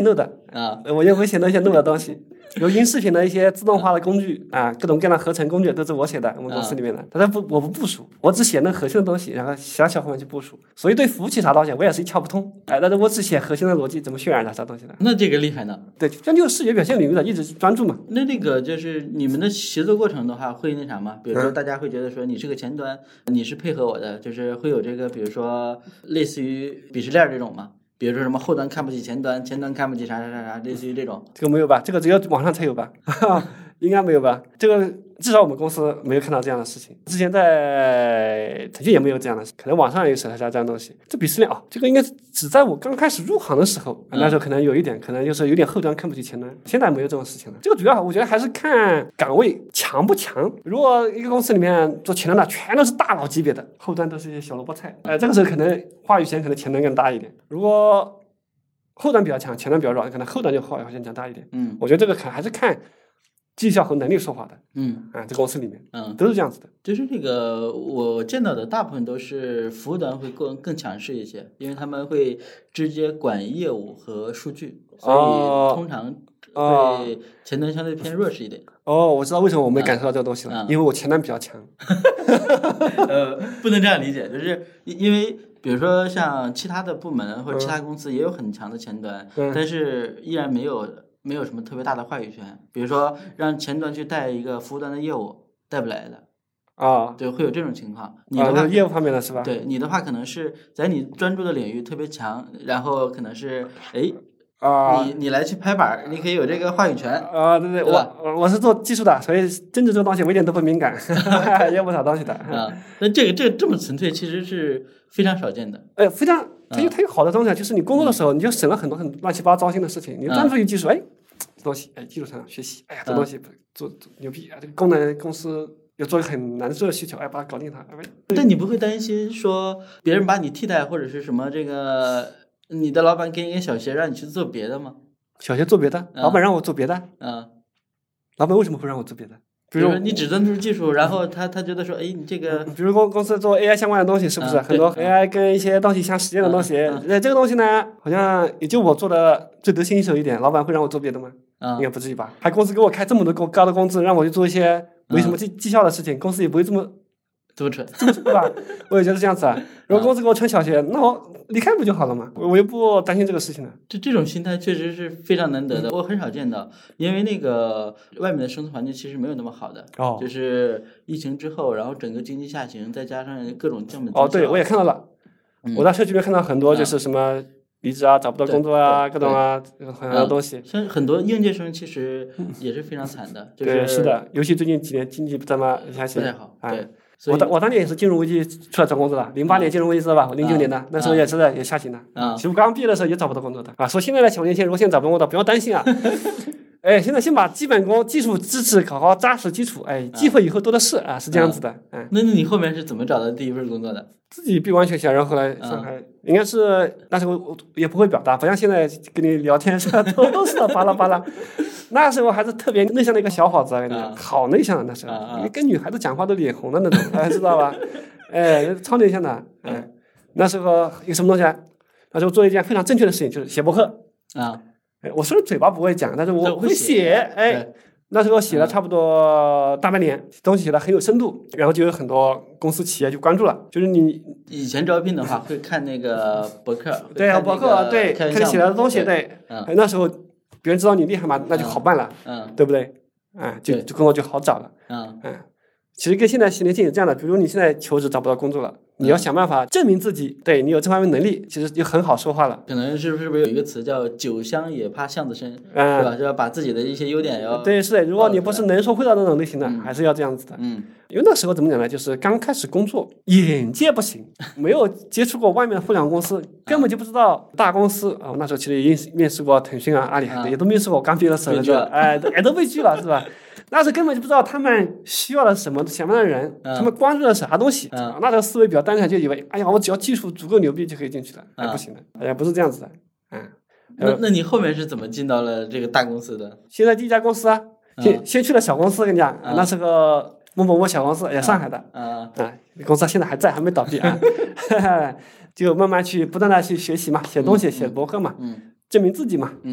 啊， 我就会写那些弄的东西。有音视频的一些自动化的工具啊，各种各样的合成工具都是我写的，我们公司里面的。但是不，我不部署，我只写那核心的东西，然后其他小伙伴去部署。所以对服务器啥东西，我也是一窍不通。哎，但是我只写核心的逻辑，怎么渲染它啥东西的。 那这个厉害呢？ 对，将就视觉表现领域的一直专注嘛。 那那个就是你们的协作过程的话，会那啥吗？比如说大家会觉得说你是个前端，你是配合我的，就是会有这个，比如说类似于鄙视链这种吗？比如说什么后端看不起前端，前端看不起啥啥啥啥，类似于这种。 这个没有吧？这个只有网上才有吧？应该没有吧？这个至少我们公司没有看到这样的事情。之前在腾讯也没有这样的事，可能网上有写下这样的东西。这鄙视链啊，这个应该只在我刚开始入行的时候，那时候可能有一点，可能就是有点后端看不起前端。现在没有这种事情了。这个主要我觉得还是看岗位强不强。如果一个公司里面做前端的全都是大佬级别的，后端都是一些小萝卜菜，呃，这个时候可能话语权可能前端更大一点。如果后端比较强，前端比较弱，可能后端就话语权强大一点。 嗯， 我觉得这个可还是看绩效和能力说话的。 嗯啊，这公司里面， 嗯， 都是这样子的。 就是这个我见到的大部分都是服务端会更更强势一些，因为他们会直接管业务和数据，所以通常会前端相对偏弱势一点。 哦，我知道为什么我没感受到这个东西了， 嗯、 因为我前端比较强。 呃，不能这样理解，就是因为比如说像其他的部门或者其他公司也有很强的前端， 嗯、 但是依然没有没有什么特别大的话语权。比如说让前端去带一个服务端的业务，带不来的。 啊、哦， 对，会有这种情况。你的话， 啊、业务方面的是吧？ 对，你的话可能是在你专注的领域特别强，然后可能是哎。 啊， 你你来去拍板，你可以有这个话语权啊，对对， 对我我是做技术的，所以政治这个东西我一点都不敏感，业务啥东西的啊。那这个这个这么纯粹，其实是非常少见的。 哎，非常，它有它有好的东西，就是你工作的时候，你就省了很多很乱七八糟心的事情，你专注于技术，哎，这东西，哎，技术上学习，哎呀，这东西做做牛逼啊，这个功能公司有做一个很难做的需求，哎，把它搞定它。哎， 但你不会担心说别人把你替代或者是什么这个？你的老板给你个小鞋让你去做别的吗？ 小鞋做别的，老板让我做别的。 嗯， 老板为什么会让我做别的？ 比如说你只专注技术，然后他他觉得说，哎，你这个， 比如公公司做 A I 相关的东西，是不是、 嗯、 很多 A I 跟一些东西相实验的东西？呃、嗯嗯，这个东西呢，好像也就我做的最得心应手一点，老板会让我做别的吗？ 嗯， 应该不至于吧？还公司给我开这么多高高的工资，让我去做一些没什么绩绩效的事情，公司也不会这么。 这么蠢， 对吧？我也觉得这样子啊。如果公司给我穿小鞋，那我离开不就好了吗？我又不担心这个事情了。 这这种心态确实是非常难得的，我很少见到。因为那个外面的生存环境其实没有那么好的， 哦， 就是疫情之后，然后整个经济下行，再加上各种降本。 哦，对，我也看到了。嗯、我在社区里面看到很多，就是什么离职啊、找不到工作啊、各种啊很多东西。 像很多应届生其实也是非常惨的。就是、 对，是的，尤其最近几年经济不怎么下行， 不太好。 哎、 对。 我当我当年也是金融危机出来找工作的，零八年金融危机知道吧？我零九年的、啊、那时候也是的，也下行的。 啊， 其实我刚毕业的时候也找不到工作的啊。说现在的小年轻人如果现在找不到工作，不要担心啊。哎，现在先把基本功、技术支持搞好扎实基础，哎，机会以后多的是啊，是这样子的。嗯、啊， 那你后面是怎么找到第一份工作的？ 自己闭关学习，然后后来上海，啊、应该是那时候我也不会表达，不像现在跟你聊天是吧，都都是巴拉巴拉。那时候还是特别内向的一个小伙子，啊、好内向的那时候， 啊、 跟女孩子讲话都脸红的那种，哎，知道吧？哎，超内向的。哎，那时候有什么东西啊？那时候做一件非常正确的事情，就是写博客。 啊， 哎，我虽然嘴巴不会讲，但是我会写。哎，那时候写了差不多大半年，东西写的很有深度，然后就有很多公司企业就关注了。就是你以前招聘的话，会看那个博客， 对啊，博客对，看你写的东西，对， 嗯， 那时候。别人知道你厉害嘛，那就好办了， 嗯， 对不对？啊，就就工作就好找了， 嗯嗯。其实跟现在年轻人这样的，比如你现在求职找不到工作了，你要想办法证明自己，对你有这方面能力，其实就很好说话了。 可能是不是不是有一个词叫“酒香也怕巷子深”， 嗯， 是吧？就要把自己的一些优点要对，是的。如果你不是能说会道那种类型的， 嗯、 还是要这样子的。 嗯， 因为那时候怎么讲呢？就是刚开始工作，眼界不行，没有接触过外面的互联网公司，根本就不知道大公司啊。我那时候其实也面试过腾讯啊、阿里，啊、也都面试过。刚毕业的时候就哎，哎都被拒了，是吧？那时候根本就不知道他们需要的什么什么样的人， 嗯、 他们关注的啥东西。 嗯、 那时候思维比较单纯，就以为哎呀，我只要技术足够牛逼就可以进去了。 嗯、 哎，不行的，哎呀，不是这样子的。嗯， 那那你后面是怎么进到了这个大公司的？ 现在第一家公司啊，先、嗯、先去了小公司，跟你讲， 嗯、 那是个某某某小公司，也上海的。 啊啊，公司现在还在，还没倒闭啊。就慢慢去不断的去学习嘛，写东西， 嗯、 写博客嘛， 嗯， 证明自己嘛。 嗯。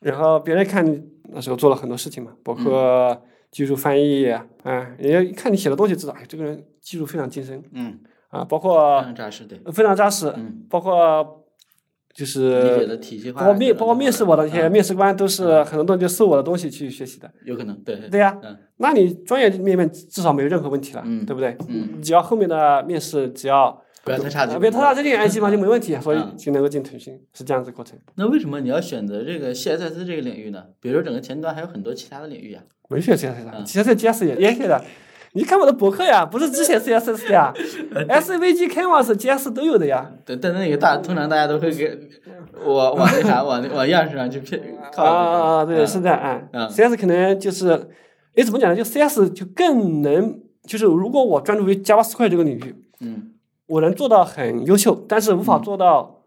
然后别人看你那时候做了很多事情嘛，包括技术翻译啊，嗯、人家一看你写的东西，知道哎，这个人技术非常精深， 嗯啊，包括非常扎实，对， 非常扎实， 嗯， 包括就是理解的体系化， 包括面包括面试我的那些面试官都是嗯很多东西就搜我的东西去学习的， 有可能，对对呀、 嗯那你专业面面至少没有任何问题了， 嗯对不对？ 嗯， 只要后面的面试只要不要太差劲， 别太差这点，基本上就没问题，所以嗯就能够进腾讯，是这样子过程。 那为什么你要选择这个 C S S 这个领域呢？比如说整个前端还有很多其他的领域啊。 没学 C S S，其实 G S 也也写的。你看我的博客呀，不是只写 C S S 的呀，S V G Canvas、G S 都有的呀。 对，但那个大通常大家都会给我往那啥往往样式上去偏靠。 啊啊，对，是这样啊。C S 可能就是，哎，怎么讲呢？就 C S 就更能，就是如果我专注于 JavaScript 这个领域， 嗯， 我能做到很优秀，但是无法做到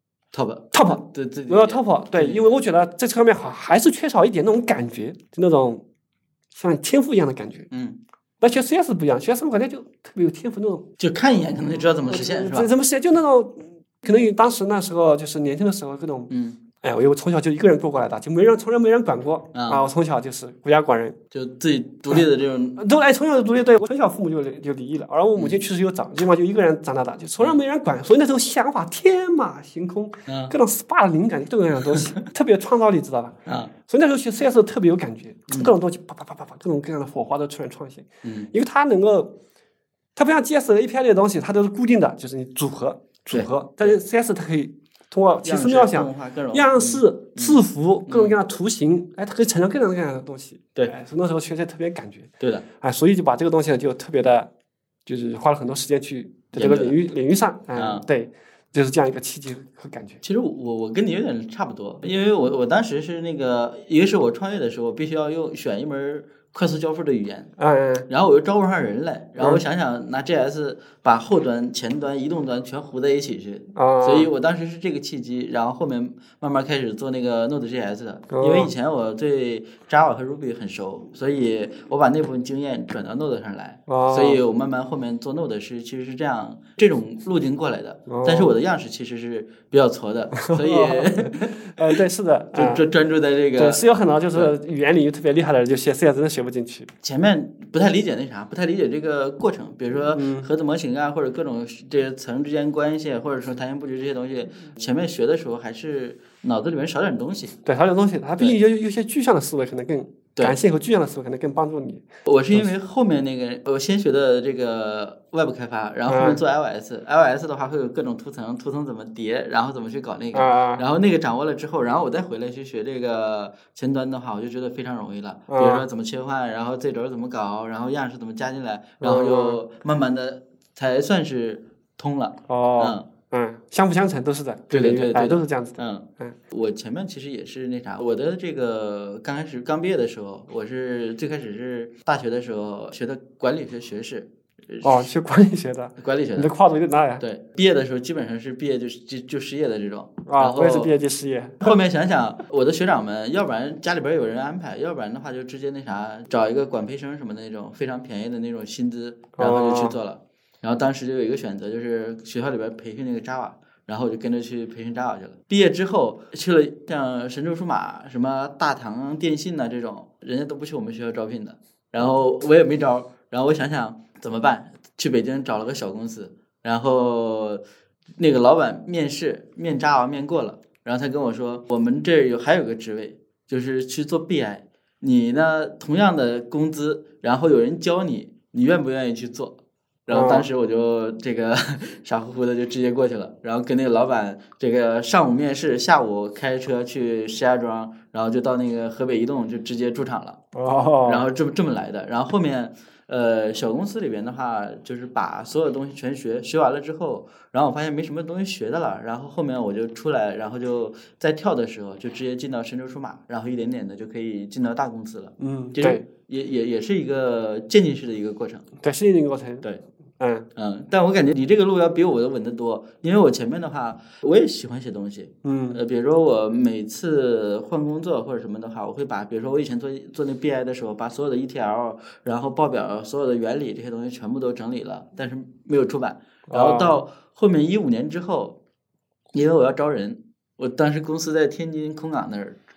top top， 对对， 我要 top，对，因为我觉得在这方面还还是缺少一点那种感觉，就那种像天赋一样的感觉。 嗯。 那学 C S 不一样，学 C S 我感觉就特别有天赋那种， 就看一眼可能就知道怎么实现，是吧？ 怎么实现？就那种，可能当时那时候就是年轻的时候各种， 嗯， 哎，我因为从小就一个人过过来的，就没人从来没人管过啊。 啊，我从小就是孤家寡人， 就自己独立的这种， 都哎从小就独立，对我从小父母就就离异了，而我母亲去世又早，基本上就一个人长大的，就从来没人管，所以那时候想法天马行空， 嗯， 各种 S P A 的灵感都有各种东西，特别创造力，知道吧？ 啊。 所以那时候学 C S 特别有感觉，各种东西啪啪啪啪啪，各种各样的火花都出来创新。 嗯， 因为它能够，它不像 G S 的 A P I 类的东西，它都是固定的，就是你组合组合。但是 C S 它可以通过奇思妙想、样式、字符、各种各样的图形，哎，它可以产生各种各样的东西。 对， 哎，所以那时候学的特别感觉。 对的， 哎，所以就把这个东西就特别的，就是花了很多时间去在这个领域领域上，嗯，对。就是这样一个契机和感觉。 其实我我跟你有点差不多，因为我我当时是那个，一个是我创业的时候，我必须要用选一门快速交付的语言， 嗯， 然后我又招不上人来，然后我想想拿 J S 把后端、前端、移动端全糊在一起去， 嗯， 所以我当时是这个契机，然后后面慢慢开始做那个 Node.js 的，因为以前我对 Java 和 Ruby 很熟，所以我把那部分经验转到 Node 上来，所以我慢慢后面做 Node 是其实是这样这种路径过来的，但是我的样式其实是比较矬的，所以， 呃，对，是的， 就专专注在这个， 对，是有很多就是语言领域特别厉害的人，就写 C S 真的学不进去。 前面不太理解那啥，不太理解这个过程，比如说盒子模型啊，或者各种这些层之间关系，或者说弹性布局这些东西，前面学的时候还是脑子里面少点东西。 对，少点东西，它毕竟有有些具象的思维可能更。感性和具象的思维可能更帮助你。 我是因为后面那个，我先学的这个 Web 开发，然后后面做 iOS，iOS 的话会有各种图层，图层怎么叠，然后怎么去搞那个，然后那个掌握了之后，然后我再回来去学这个前端的话，我就觉得非常容易了。比如说怎么切换，然后 Z 轴怎么搞，然后样式怎么加进来，然后就慢慢的才算是通了。 哦， 嗯。 嗯，相辅相成都是的， 对对对对， 都是这样子的。 嗯嗯，我前面其实也是那啥，我的这个刚开始刚毕业的时候，我是最开始是大学的时候学的管理学学士。 哦，学管理学的， 管理学的， 你的跨度有点大呀。 对，毕业的时候基本上是毕业就就就失业的这种。 啊，我也是毕业就失业。 后面想想，我的学长们，要不然家里边有人安排，要不然的话就直接那啥，找一个管培生什么的那种非常便宜的那种薪资，然后就去做了。哦，然后当时就有一个选择，就是学校里边培训那个 Java， 然后我就跟着去培训 Java 去了。毕业之后去了像神州数码、什么大唐电信呐这种，人家都不去我们学校招聘的，然后我也没招，然后我想想怎么办，去北京找了个小公司，然后那个老板面试面 Java 面过了，然后他跟我说，我们这有还有个职位，就是去做 B I， 你呢同样的工资，然后有人教你，你愿不愿意去做？然后当时我就这个傻乎乎的就直接过去了，然后跟那个老板这个上午面试，下午开车去石家庄，然后就到那个河北移动就直接驻场了。 哦， 然后这么这么来的，然后后面呃小公司里边的话，就是把所有东西全学，学完了之后，然后我发现没什么东西学的了，然后后面我就出来，然后就在跳的时候就直接进到神州数码，然后一点点的就可以进到大公司了。 嗯， 对，也也也是一个渐进式的一个过程。 对，是一个过程。 对。 嗯嗯，但我感觉你这个路要比我的稳得多，因为我前面的话，我也喜欢写东西， 嗯， 呃，比如说我每次换工作或者什么的话，我会把，比如说我以前做做那 B I 的时候，把所有的 E T L， 然后报表所有的原理这些东西全部都整理了，但是没有出版。然后到后面一五年之后，因为我要招人，我当时公司在天津空港那儿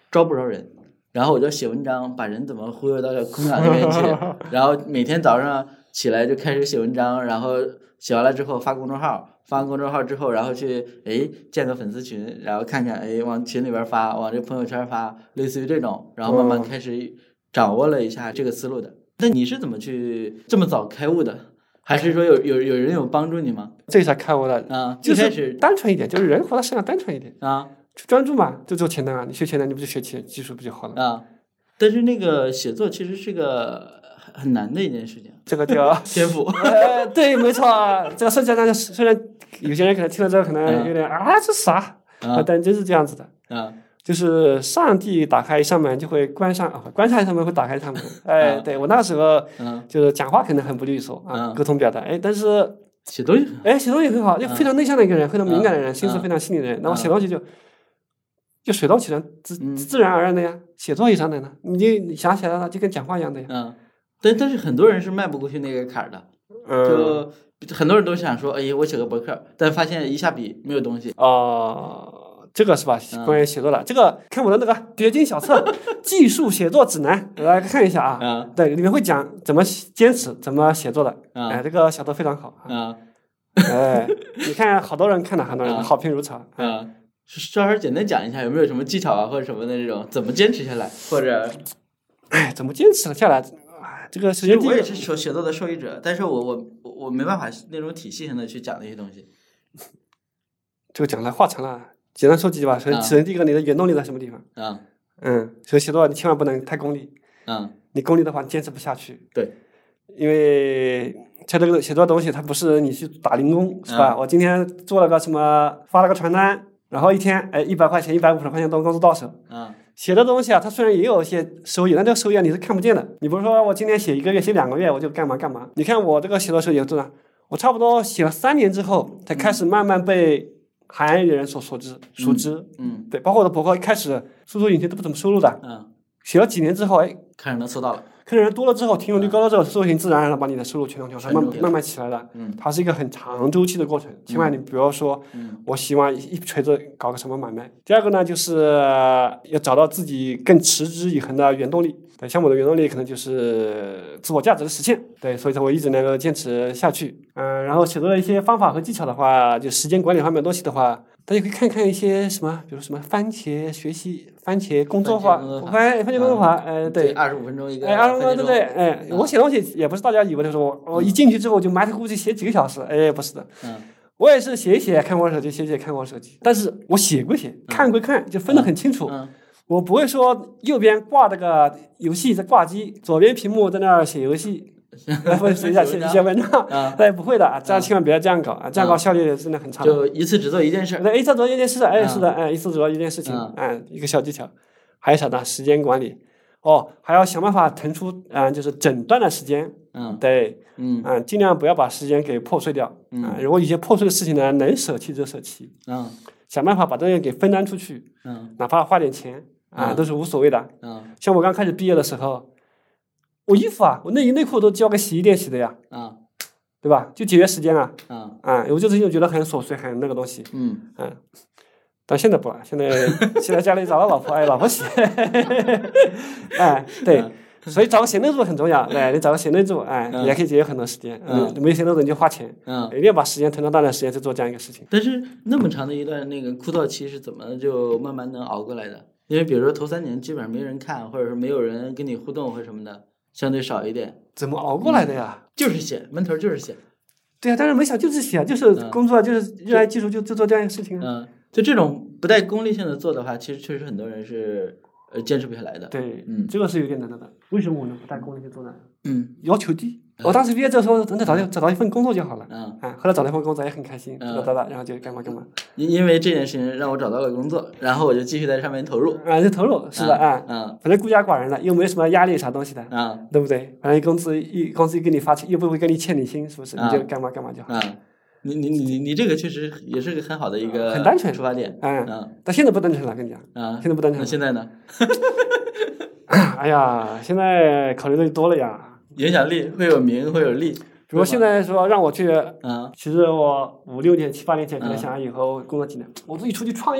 招不着人，然后我就写文章，把人怎么忽悠到空港那边去，然后每天早上起来就开始写文章，然后写完了之后发公众号，发完公众号之后，然后去哎建个粉丝群，然后看看哎往群里边发，往这朋友圈发，类似于这种，然后慢慢开始掌握了一下这个思路的。那你是怎么去这么早开悟的？还是说有有有人有帮助你吗？ 这才开悟的啊， 就是单纯一点，就是人活在世上单纯一点啊， 专注嘛，就做前端啊。你学前端，你不就学技技术不就好了啊？但是那个写作其实是个很难的一件事情， 这个叫天赋。 呃，对，没错啊。这个虽然虽然有些人可能听了之后可能有点、嗯、啊，这啥？啊，但真是这样子的啊。 就是上帝打开一扇门就会关上，哦、关上一扇门会打开一扇门。哎，啊、对我那个时候，嗯，就是讲话可能很不利索啊，嗯、沟通表达，哎，但是写东西， 哎，写东西很好，就非常内向的一个人，非常敏感的人，心思非常细腻的人，那我写东西就就水到渠成，自自然而然的呀。写作也上来了，你就你想起来了，就跟讲话一样的呀。 嗯，但但是很多人是迈不过去那个坎儿的，就很多人都想说，哎，我写个博客，但发现一下笔没有东西。 哦。这个是吧？关于写作的，嗯、这个看我的那个掘金小册《技术写作指南》，来看一下啊。 嗯、 对，里面会讲怎么坚持，怎么写作的。 嗯、 哎，这个小册非常好。 啊、 嗯。哎，你看，好多人看了，很多人好评如潮。 啊、嗯，稍微简单讲一下，有没有什么技巧啊，或者什么的这种，怎么坚持下来，或者， 哎，怎么坚持下来？这个首先我也是写写作的受益者，但是我我我没办法那种体系性的去讲那些东西。 这个讲来话长了。简单说几句吧。首先，首先第一个，你的原动力在什么地方？ 嗯嗯，所以写作你千万不能太功利。 嗯， 你功利的话，你坚持不下去。 对， 因为像这个写作的东西，它不是你去打零工，是吧？嗯、我今天做了个什么，发了个传单，然后一天哎一百块钱、一百五十块钱都工资到手。 嗯， 写的东西啊，它虽然也有一些收益，但这个收益啊你是看不见的。你不是说我今天写一个月、写两个月我就干嘛干嘛？你看我这个写作收益多少？我差不多写了三年之后，才开始慢慢被海外的人所熟知，熟知， 嗯， 对，包括我的博客一开始搜索引擎都不怎么收入的， 嗯， 写了几年之后，哎， 看人能搜到了， 看人多了之后，停留率高了之后，搜索引擎自然而然把你的收入全都调上，慢慢慢起来了， 嗯， 它是一个很长周期的过程，千万你不要说， 嗯， 我希望一锤子搞个什么买卖。第二个呢，就是要找到自己更持之以恒的原动力。对，像我的原动力可能就是自我价值的实现，对，所以说我一直能够坚持下去。嗯，然后写作的一些方法和技巧的话，就时间管理方面的东西的话，大家可以看看一些什么，比如什么番茄学习、番茄工作法、番番茄工作法，哎，对， 二十五分钟一个， 哎，二十五分钟，对对，哎，我写东西也不是大家以为的说，我我一进去之后就埋头苦写写几个小时，哎，不是的， 嗯， 我也是写一写，看会儿手机，写写看会儿手机，但是我写归写，看归看，就分得很清楚。 嗯。 我不会说右边挂这个游戏在挂机，左边屏幕在那儿写游戏，或者写一下写写文章，对，不会的，这样千万不要这样搞啊，这样搞效率真的很差。 就一次只做一件事， 对，一次做一件事，哎，是的，哎，一次做一件事情，哎，一个小技巧。还有啥呢？时间管理，哦，还要想办法腾出，嗯，就是整段的时间， 嗯， 对， 嗯， 啊，尽量不要把时间给破碎掉， 嗯， 如果一些破碎的事情呢，能舍弃就舍弃， 嗯， 想办法把这些给分担出去， 嗯， 哪怕花点钱。啊，都是无所谓的。 嗯， 像我刚开始毕业的时候，我衣服啊，我内衣内裤都交给洗衣店洗的呀。 啊， 对吧？就节约时间啊。 啊， 啊，我就是觉得很琐碎，很那个东西。 嗯嗯，但现在不了，现在现在家里找到老婆，哎，老婆洗。哎，对，所以找个贤内助很重要。哎，你找个贤内助，哎，也可以节约很多时间。嗯，没有贤内助你就花钱。 嗯， 一定要把时间腾出大量时间去做这样一个事情。 但是那么长的一段那个枯燥期是怎么就慢慢能熬过来的？因为比如说头三年基本上没人看，或者是没有人跟你互动或者什么的，相对少一点。 怎么熬过来的呀？ 嗯、就是写，闷头就是写。 对啊，但是没想就是写，就是工作，嗯、就是热爱技术，就就做这样一个事情。 嗯，就这种不带功利性的做的话，其实确实很多人是呃坚持不下来的。 对， 嗯， 这个是有点难的。为什么我能不带功利性做呢？ 嗯， 要求低。我当时毕业的时候，真的找找到一份工作就好了。 嗯， 啊，后来找到一份工作也很开心，哒哒哒，然后就干嘛干嘛。 因因为这件事情让我找到了工作，然后我就继续在上面投入。 啊，就投入，是的啊。 嗯， 反正孤家寡人的，又没什么压力啥东西的。 啊， 对不对？反正公司一公司一给你发钱，又不会给你欠你薪，是不是？你就干嘛干嘛就好。 啊，你你你你这个确实也是个很好的一个很单纯出发点。 嗯嗯，但现在不单纯了，跟你讲。 啊， 现在不单纯。 那现在呢？ 哎呀，现在考虑的多了呀。 影响力会有名会有利， 比如现在说让我去， 嗯， 其实我五六年七八年前可能想以后工作几年，我自己出去创业，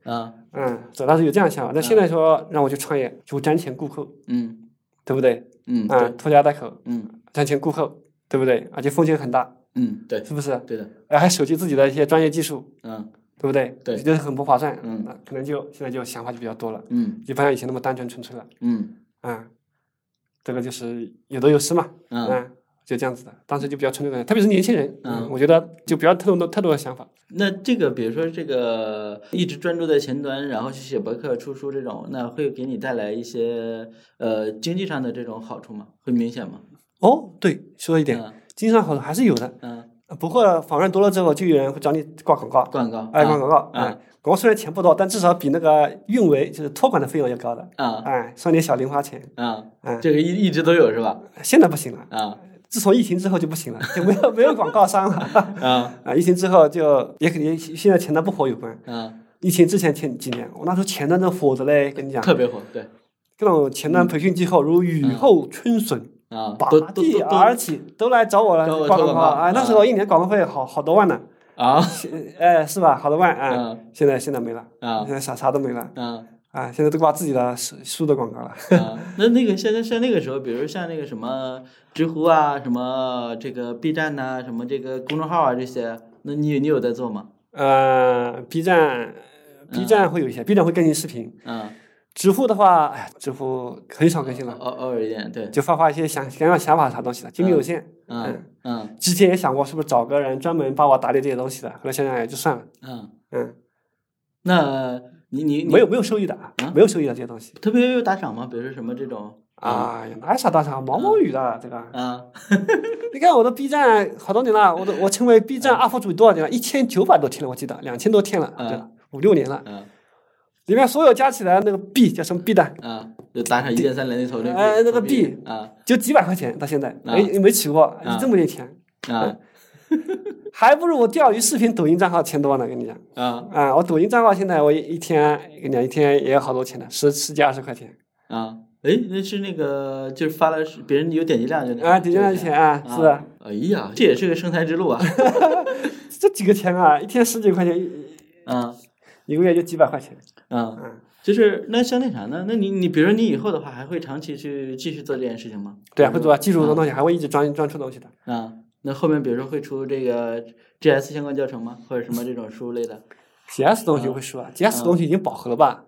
啊， 嗯，走当时有这样想法，但现在说让我去创业，就瞻前顾后， 嗯， 对不对？ 嗯， 啊，拖家带口， 嗯， 瞻前顾后，对不对？而且风险很大， 嗯，对， 是不是？ 对的， 哎，还舍弃自己的一些专业技术， 嗯， 对不对？ 对， 觉得很不划算， 嗯， 可能就现在就想法就比较多了， 嗯， 就不像以前那么单纯纯粹了， 嗯， 啊，这个就是有得有失嘛， 嗯。 啊就这样子的，当时就比较纯粹的，特别是年轻人， 嗯， 我觉得就不要太多太多的想法。 那这个，比如说这个一直专注在前端，然后去写博客、出书这种，那会给你带来一些呃经济上的这种好处吗？会明显吗？ 哦，对，说一点， 嗯、 经济上好处还是有的。 嗯。 不过访问多了之后，就有人会找你挂广告。 挂广告。 哎，挂广告。 嗯。 哎，广告虽然钱不多，但至少比那个运维就是托管的费用要高的。 啊、嗯。 哎，算点小零花钱。 啊、 嗯。 这个一一直都有是吧？ 现在不行了。 啊。 自从疫情之后就不行了，就没有没有广告商了。 啊啊！疫情之后就也肯定现在前端不火有关。 啊！ 疫情之前前几年，我那时候前端真火的嘞，跟你讲。 特别火，对。 各种前端培训机构如雨后春笋啊， 拔地而起，都来找我了挂广告。哎，那时候一年广告费好好多万呢。 啊。 哎，是吧？好多万啊！ 嗯。 现在现在没了。 啊。 现在啥啥都没了。 啊。 啊，现在都挂自己的书的广告了。 啊，那那个现在像那个时候，比如像那个什么知乎啊，什么这个 B 站呐、啊，什么这个公众号啊这些，那你你有在做吗？ 呃 ，B 站 ，B 站会有一些、嗯、，B 站会更新视频。 嗯。 知乎的话，哎呀，知乎很少更新了。 偶偶尔一点，对。 就发发一些想想要想法啥东西的，精力有限。 嗯 嗯, 嗯。 之前也想过是不是找个人专门帮我打理这些东西的，后来想想也就算了。 嗯嗯。 那。你你没有没有收益的啊，没有收益的这些东西。 特别有打赏吗？比如说什么这种？ 哎呀，哪有啥打赏？毛毛雨的这个。 啊。 你看我的 B 站好多年了，我的我成为 B 站 U P 主多少年了？一千九百多天了，我记得两千多天了，对吧？五六年了。 嗯。 里面所有加起来那个币叫什么币的？ 啊，就打赏一键三连那头那。 哎，那个币啊， 就几百块钱到现在，没没取过，就这么点钱。 啊。 还不如我钓鱼视频抖音账号钱多呢，跟你讲。 啊啊！我抖音账号现在我一天跟你讲，一天也有好多钱的，十十几二十块钱。 啊，哎，那是那个就是发了别人有点击量就啊，点击量的钱啊，是。 哎呀，这也是个生财之路啊！ 这几个钱啊，一天十几块钱， 啊， 一个月就几百块钱。 嗯嗯，就是那像那啥呢？那你你比如说你以后的话，还会长期去继续做这件事情吗？ 对啊，会做啊，技术的东西还会一直专专出东西的。 啊。那后面比如说会出这个 G S 相关教程吗？或者什么这种书类的 ？G S 东西会出啊 ，G S 东西已经饱和了吧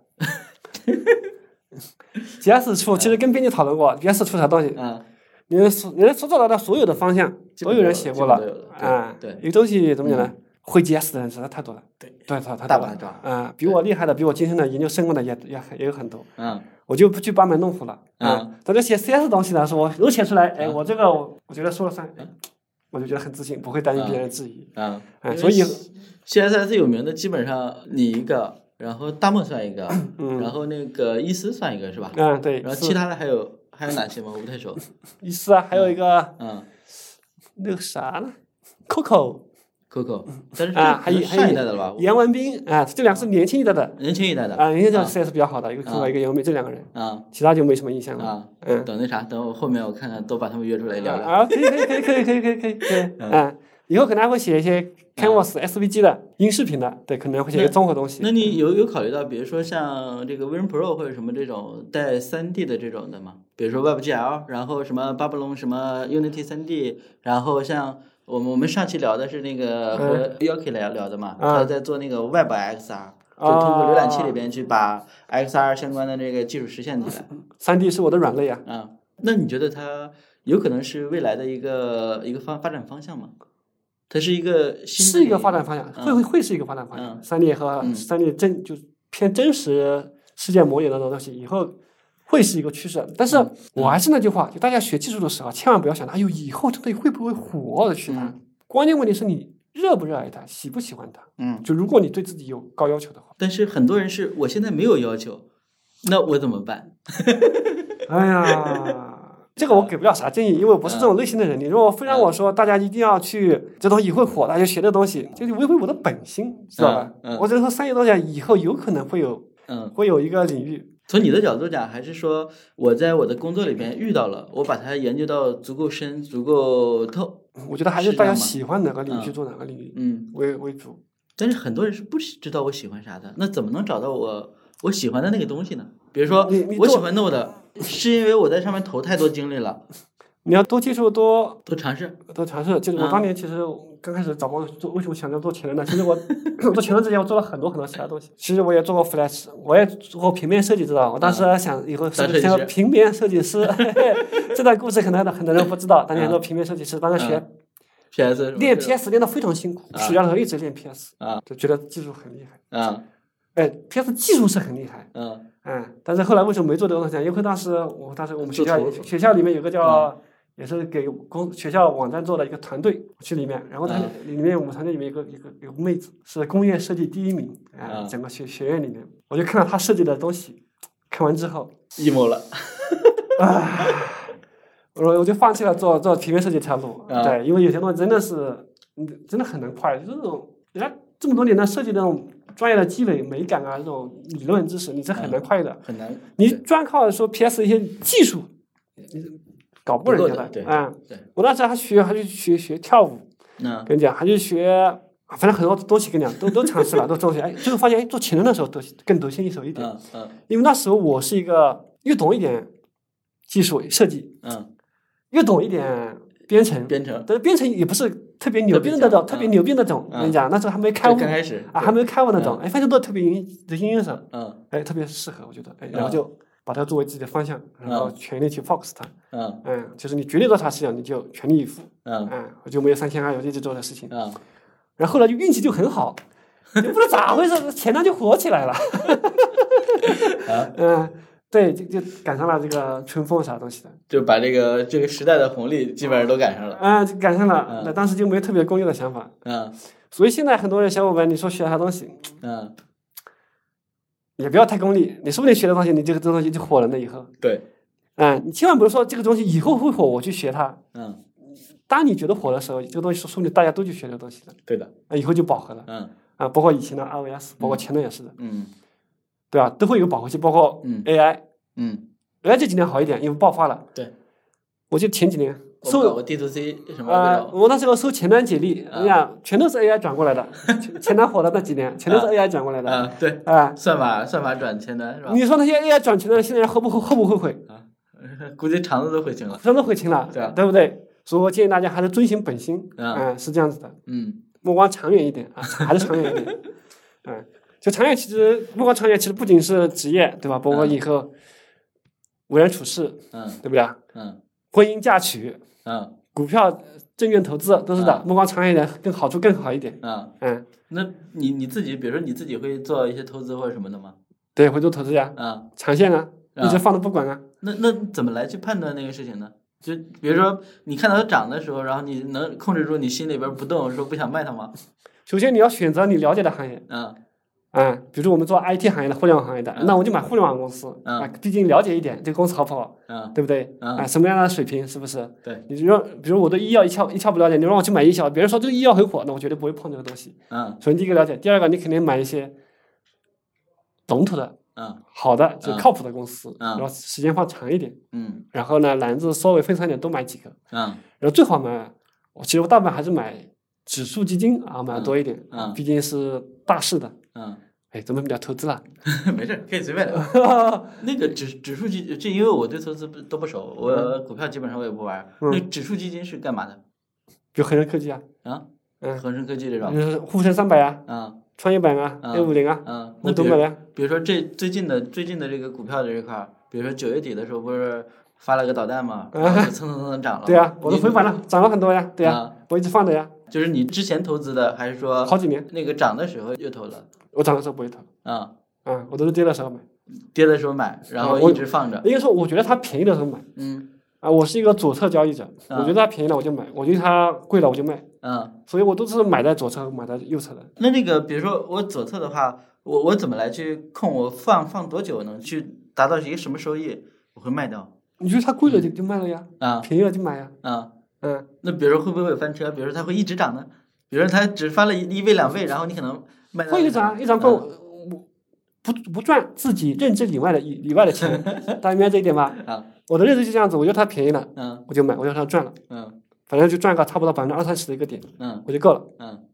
？G S 出其实跟编辑讨论过 ，G S 出啥东西？ 嗯， 人所人所找到的所有的方向都有人写过了啊。 对， 有东西怎么讲呢？会 G S 的人实在太多了。 对， 对，太太多了啊！比我厉害的，比我精深的研究深过的也也也有很多。 嗯， 我就不去班门弄斧了。 嗯， 在这写 C S 东西呢，是我都写出来，哎，我这个我我觉得说了算。我就觉得很自信，不会担心别人质疑。 嗯， 嗯，所以 C S S 有名的基本上你一个，然后大漠算一个， 嗯， 然后那个伊思算一个是吧？ 嗯，对。 然后其他的还有还有哪些吗？我不太熟。 伊思啊，还有一个， 嗯， 那个啥呢 ？Coco。Coco， 但是啊，还有还有一代的吧？ 严文斌啊，这两个是年轻一代的。 年轻一代的。 啊，人家叫 C S 比较好的，一个 Coco，一个严文斌，这两个人。 啊。 其他就没什么印象了。 啊。 嗯。 等那啥，等我后面我看看，都把他们约出来聊聊。 啊，可以可以可以可以可以可以可以可以。啊。以后可能还会写一些 Canvas、S V G 的音视频的，对，可能会写一个综合东西。 那你有有考虑到，比如说像这个 Vision Pro 或者什么这种带 三 D 的这种的吗？比如说 WebGL， 然后什么 Babylon 什么 Unity 三 D， 然后像我们我们上期聊的是那个和 Yoki 来聊的嘛，他在做那个 WebXR， 就通过浏览器里边去把 X R 相关的这个技术实现起来。 三 D 是我的软肋啊。 啊，那你觉得它有可能是未来的一个一个发发展方向吗？它是一个新是一个发展方向， 嗯、 会会会是一个发展方向。三 D 和三 D 真、嗯、就偏真实世界模拟的东西，以后会是一个趋势。但是我还是那句话，就大家学技术的时候，千万不要想哎呦以后这东西会不会火的去它、嗯。关键问题是你热不热爱它，喜不喜欢它。 嗯， 就如果你对自己有高要求的话。 但是很多人是我现在没有要求，那我怎么办？ 哎呀。这个我给不了啥建议，因为我不是这种类型的人。你如果非让我说大家一定要去这东西会火，大家学这东西，就是违背我的本心，知道吧？ 嗯嗯、 我只是说商业东西以后有可能会有， 嗯， 会有一个领域。 从你的角度讲，还是说我在我的工作里边遇到了，我把它研究到足够深、足够透。 我觉得还是大家喜欢哪个领域做哪个领域， 嗯， 为为主。 但是很多人是不知道我喜欢啥的，那怎么能找到我我喜欢的那个东西呢？比如说我喜欢 Node， 是因为我在上面投太多精力了。 你要多接触多多尝试多尝试。就是我当年其实刚开始找工作做，为什么想着做前端呢？其实我做前端之前我做了很多很多其他东西。其实我也做过 Flash， 我也做过平面设计，知道？我当时想以后是不是当平面设计师？这段故事可能很多人不知道。当年做平面设计师，当时学 P S 练 P S 练得非常辛苦，暑假的时候一直练 P S， 啊， 就觉得技术很厉害。 啊， 哎 ，P S 技术是很厉害。 嗯嗯，但是后来为什么没做这个东西？因为当时我当时我们学校学校里面有个叫。也是给公学校网站做的一个团队去里面，然后它里面我们团队里面有个一个有个妹子是工业设计第一名啊、呃，整个学学院里面，我就看到她设计的东西，看完之后 emo 了， 啊，我我就放弃了做做平面设计这条路， 啊、 对，因为有些东西真的是，真的很难快，就是这种人家这么多年的设计那种专业的积累、美感啊，这种理论知识，你是很难快的， 嗯、很难， 你专靠说 P S 一些技术，你。搞不过人家的， 对啊、 嗯！ 我当时还学，还去学学跳舞， 嗯， 跟你讲，还去学，反正很多东西跟你讲，都都尝试了，都东西，哎，最后发现，哎，做前端的时候都更得心应手一点， 嗯嗯， 因为那时候我是一个又懂一点技术设计， 嗯， 又懂一点编程， 编程， 但是编程也不是特别牛逼的那种，特别牛逼的那种， 嗯、 跟你讲，那时候还没开悟， 刚开始啊，还没开悟那种， 嗯、 哎，发现都特别得心应手， 嗯， 哎，特别适合，我觉得，哎，然后就。把它作为自己的方向，然后全力去 focus 它。 嗯嗯，就是你决定做啥事情，你就全力以赴。 嗯嗯，我就没有三千二，我就一直做的事情。 嗯， 然后后来就运气就很好，就不知道咋回事，前端就火起来了。嗯，对，就就赶上了这个春风啥东西的， 就把这个这个时代的红利基本上都赶上了。 啊、嗯，赶上了。那、嗯、当时就没有特别工业的想法。 嗯， 所以现在很多人小伙伴，你说学啥东西， 嗯。 也不要太功利，你说不定学的东西，你这个东西就火了呢。以后， 对， 嗯，你千万不是说这个东西以后会火，我去学它。 嗯， 当你觉得火的时候，这个东西说不定大家都去学这个东西的。 对的， 啊，以后就饱和了。 嗯， 啊，包括以前的 I O S， 包括前端也是的。 嗯， 对吧？都会有饱和期，包括 A I。 嗯 ，A I 这几年好一点，因为爆发了。 对， 我记得前几年。 搜我 D to C 什么啊、呃！我那时候搜前端简历，哎呀，全都是 A I 转过来的。前端火的那几年，全都是 A I 转过来的。 啊，对啊， 算法算法转前端是吧？ 你说那些 A I 转前端，现在人后不后不后悔？ 啊，估计肠子都悔青了。 肠子悔青了， 对对不对？所以我建议大家还是遵循本心， 啊、 嗯，是这样子的。 嗯， 目光长远一点啊，还是长远一点。嗯，就长远，其实目光长远，其实不仅是职业，对吧？包括以后为人处事， 嗯， 对不对？ 嗯， 婚姻嫁娶， 嗯。 股票、证券投资都是的，目光长远一点，更好处更好一点。 啊， 嗯， 那你你自己，比如说你自己会做一些投资或者什么的吗？ 对，会做投资呀。 啊， 长线啊，一直放着不管啊。 那那怎么来去判断那个事情呢？就比如说你看到它涨的时候，然后你能控制住你心里边不动，说不想卖它吗？ 首先你要选择你了解的行业。 嗯。 啊、嗯，比如说我们做 I T 行业的、互联网行业的， 嗯、 那我就买互联网公司。 嗯、 啊，毕竟了解一点这个公司好不好， 嗯， 对不对？ 嗯、 啊，什么样的水平是不是？ 对。 你让，比如我对医药一窍一窍不了解，你让我去买医药，别人说这个医药很火，那我绝对不会碰这个东西。 嗯。 首先第一个了解，第二个你肯定买一些龙头的， 嗯， 好的就靠谱的公司， 嗯， 然后时间放长一点， 嗯， 然后呢篮子稍微分散一点，多买几个， 嗯， 然后最好买，我其实我大部分还是买指数基金啊，买的多一点， 嗯， 毕竟是大势的， 嗯。 哎，怎么比较投资了？ 没事，可以随便聊。那个指指数基金，这因为我对投资都不熟，我股票基本上我也不玩。 嗯、 那指数基金是干嘛的？ 比如恒生科技啊， 啊， 嗯， 恒生科技这种， 嗯，沪深三百啊， 啊， 创业板啊 ，A 五零啊， 嗯， 我都买了。 比如说这最近的最近的这个股票的这块，比如说九月底的时候不是发了个导弹嘛，然后就蹭蹭蹭涨了。 对啊，我都回返了，涨了很多呀，对呀，我一直放着呀。 就是你之前投资的，还是说好几年那个涨的时候又投了？ 我涨的时候不会投。 啊。 嗯，我都是跌的时候买， 跌的时候买，然后一直放着。 应该说，我觉得它便宜的时候买。 嗯。 啊，我是一个左侧交易者，我觉得它便宜了我就买，我觉得它贵了我就卖。 嗯。 所以我都是买在左侧，买在右侧的。 那那个，比如说我左侧的话，我我怎么来去控？我放放多久能去达到一个什么收益？我会卖掉。 你觉得它贵了就就卖了呀？ 啊。 便宜了就买呀。 啊。 嗯。 那比如说会不会有翻车？比如说它会一直涨呢？比如说它只翻了一倍两倍，然后你可能卖到。 会一涨，一涨够。不不赚自己认知以外的以以外的钱，大家明白这一点吧？ 啊， 我的认知就这样子，我觉得它便宜了， 嗯， 我就买，我觉得它赚了， 嗯， 反正就赚个差不多百分之二三十的一个点， 嗯， 我就够了， 嗯，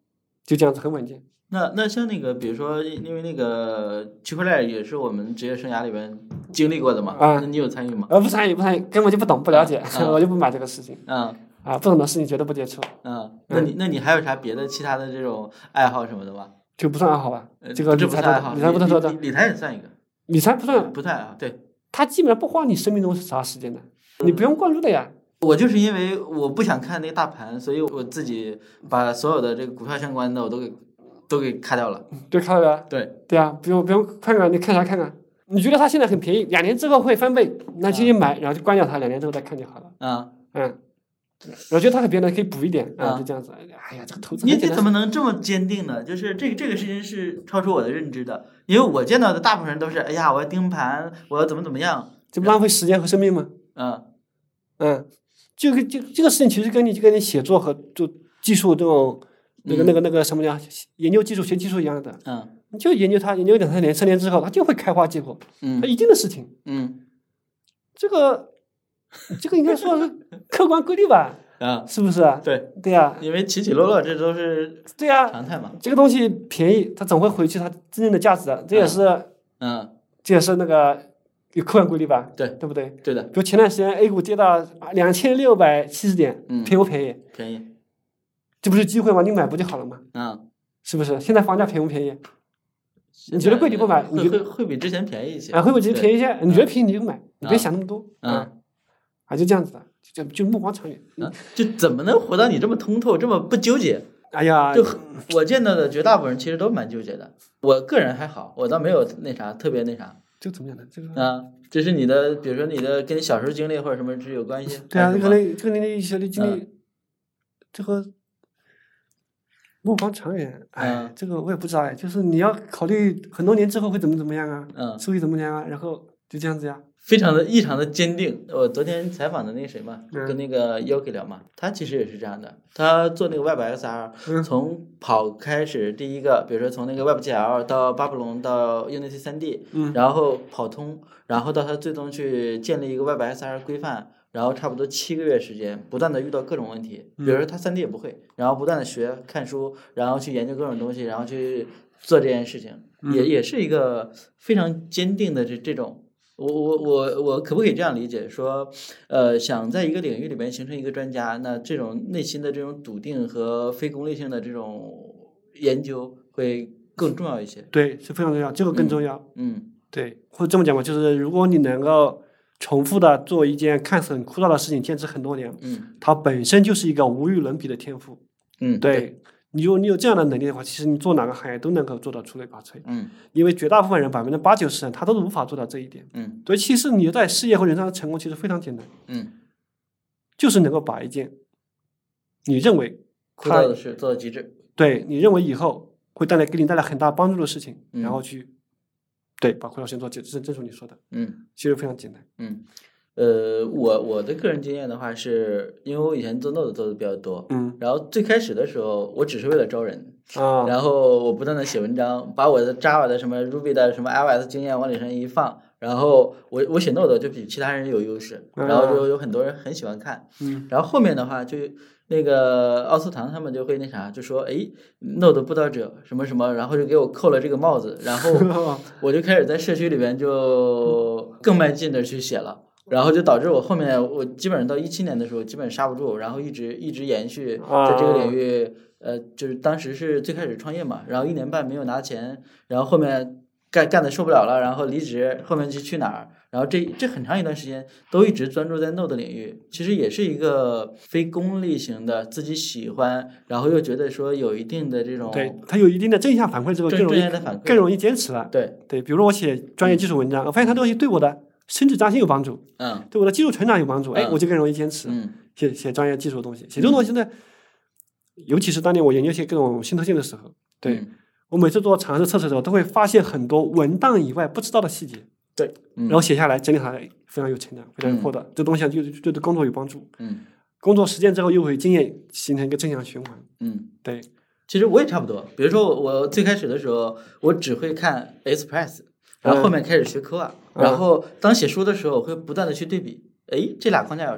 就这样子很稳健。 那那像那个，比如说，因为那个区块链也是我们职业生涯里边经历过的嘛， 啊， 那你有参与吗？ 呃，不参与，不参与，根本就不懂，不了解， 啊、 我就不买这个事情。 嗯、 啊，啊，不懂的事情绝对不接触。 嗯，那你那你还有啥别的其他的这种爱好什么的吗？ 就不算爱好吧？ 呃、 这个这不算爱好， 理财不算理理财也算一个。 理财不算， 不算爱好，对。 它基本上不花你生命中啥时间的，你不用关注的呀。 我就是因为我不想看那个大盘，所以我自己把所有的这个股票相关的我都给都给卡掉了。 对，卡掉了。 对对啊，不用不用看看，你看啥看看？你觉得它现在很便宜，两年之后会翻倍，那就去买，然后就关掉它，两年之后再看就好了。 啊， 嗯，我觉得它很便宜，可以补一点啊， 啊就这样子。哎呀，这个投资你你怎么能这么坚定呢？就是这个这个事情是超出我的认知的，因为我见到的大部分人都是，哎呀，我要盯盘，我要怎么怎么样， 这不浪费时间和生命吗？ 嗯嗯，这个这这个事情其实跟你就跟你写作和做技术这种那个、嗯、那个那个什么呀，研究技术学技术一样的。 嗯， 你就研究它，研究两三年、三年之后，它就会开花结果。 嗯， 它一定的事情。 嗯， 这个这个应该说是客观规律吧？ 啊， 是不是啊？ 对对呀、啊， 因为起起落落这都是对呀常态嘛。 这个东西便宜，它总会回去它真正的价值的，这也是嗯， 这也是那个有客观规律吧？ 对， 对不对？ 对的。 比如前段时间 A 股跌到两千六百七十点， 嗯， 便宜不便宜？ 便宜。 这不是机会吗？你买不就好了吗？ 嗯， 是不是？现在房价便不便宜？你觉得贵你不买， 会会会比之前便宜一些啊，会比之前便宜一些。你觉得便宜你就买，你别想那么多啊， 啊，就这样子的，就就目光长远。 啊，就怎么能活到你这么通透，这么不纠结？ 哎呀， 就我见到的绝大部分人其实都蛮纠结的。我个人还好，我倒没有那啥特别那啥。 这怎么讲呢？这个啊，这是你的，比如说你的跟你小时候经历或者什么是有关系？ 对啊，这个那这个你小的经历，这个。目光长远，哎， 嗯、 这个我也不知道哎，就是你要考虑很多年之后会怎么怎么样啊， 嗯， 收益怎么样啊，然后就这样子呀， 非常的异常的坚定。我昨天采访的那个谁嘛， 嗯、 跟那个 Yoki 聊嘛，他其实也是这样的，他做那个 Web X R，、嗯、从跑开始，第一个，比如说从那个 Web G L 到巴布隆到 Unity 三 D， 嗯， 然后跑通，然后到他最终去建立一个 Web X R 规范。然后差不多七个月时间，不断的遇到各种问题，比如说他三 D 也不会，然后不断的学看书，然后去研究各种东西，然后去做这件事情， 嗯、 也也是一个非常坚定的这这种，我我我我可不可以这样理解说，呃，想在一个领域里面形成一个专家，那这种内心的这种笃定和非功利性的这种研究会更重要一些。 对，是非常重要，这个更重要。 嗯，嗯对，或者这么讲吧，就是如果你能够重复的做一件看似很枯燥的事情，坚持很多年， 嗯， 它本身就是一个无与伦比的天赋， 嗯， 对， 对你有你有这样的能力的话，其实你做哪个行业都能够做到出类拔萃， 嗯， 因为绝大部分人百分之八九十人他都是无法做到这一点， 嗯， 对，其实你在事业和人生的成功其实非常简单， 嗯， 就是能够把一件你认为枯燥的事做到极致， 对你认为以后会带来给你带来很大帮助的事情， 嗯、 然后去对把枯燥事情做极致，正如你说的， 嗯， 其实非常简单， 嗯。呃，我我的个人经验的话是，因为我以前做 Node 做的比较多， 嗯， 然后最开始的时候，我只是为了招人， 啊， 然后我不断的写文章，把我的 Java 的什么 Ruby 的什么 iOS 经验往里上一放，然后我我写 Node 就比其他人有优势，然后就有很多人很喜欢看， 嗯， 然后后面的话就那个奥斯唐他们就会那啥，就说哎 Node 布道者什么什么，然后就给我扣了这个帽子，然后我就开始在社区里边就更迈进的去写了。然后就导致我后面我基本上到一七年的时候基本刹不住，然后一直一直延续在这个领域，呃，就是当时是最开始创业嘛，然后一年半没有拿钱，然后后面干干的受不了了，然后离职，后面去去哪儿？然后这这很长一段时间都一直专注在 Node 领域，其实也是一个非功利型的，自己喜欢，然后又觉得说有一定的这种， 对，它有一定的正向反馈之后更容易更容易坚持了。 对对，比如说我写专业技术文章，我发现它东西对我的升职加薪有帮助， 嗯， 对我的技术成长有帮助，哎、 嗯， 我就更容易坚持， 嗯， 写写专业技术的东西，写这种东西呢，嗯、尤其是当年我研究一些各种新特性的时候，对、 嗯、 我每次做尝试测试的时候，都会发现很多文档以外不知道的细节， 对，嗯、 然后写下来整理下来，非常有成长，非常有获得，嗯、这东西就就对工作有帮助， 嗯， 工作实践之后又会经验形成一个正向循环， 嗯， 对， 其实我也差不多，比如说我最开始的时候，我只会看 Express。然后后面开始学科啊， 嗯、 然后当写书的时候，我会不断的去对比，哎，这俩框架有啥？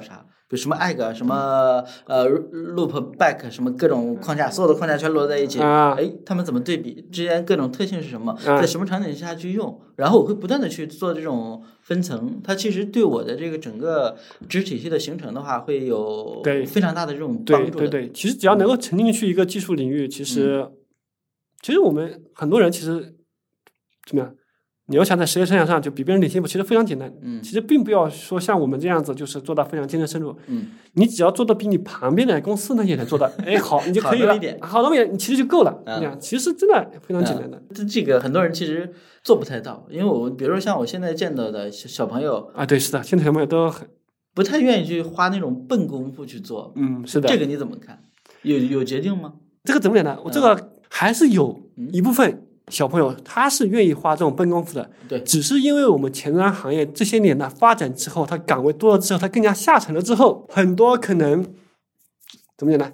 比如什么 egg 啊，什么呃 loop back 什么各种框架，所有的框架全摞在一起， 啊哎，它们怎么对比之间各种特性是什么， 啊在什么场景下去用，然后我会不断的去做这种分层，它其实对我的这个整个知识体系的形成的话，会有对非常大的这种对帮助的。 对对，其实只要能够沉进去一个技术领域，其实、 嗯、 其实我们很多人其实怎么样？你要想在实验生涯上就比别人领先一步，其实非常简单。 嗯， 其实并不要说像我们这样子，就是做到非常艰深深入。 嗯， 你只要做到比你旁边的公司那些人做的，哎，好，你就可以了。 好那么一点好那么一点，你其实就够了。 嗯这样其实真的非常简单的。 嗯、这个很多人其实做不太到，因为我比如说像我现在见到的小小朋友啊，对，是的，现在小朋友都很不太愿意去花那种笨功夫去做。 嗯，是的。 这个你怎么看？有有捷径吗？ 这个怎么讲呢？我这个还是有一部分。小朋友他是愿意花这种笨功夫的， 对， 只是因为我们前端行业这些年的发展之后，它岗位多了之后，它更加下沉了之后，很多可能怎么讲呢？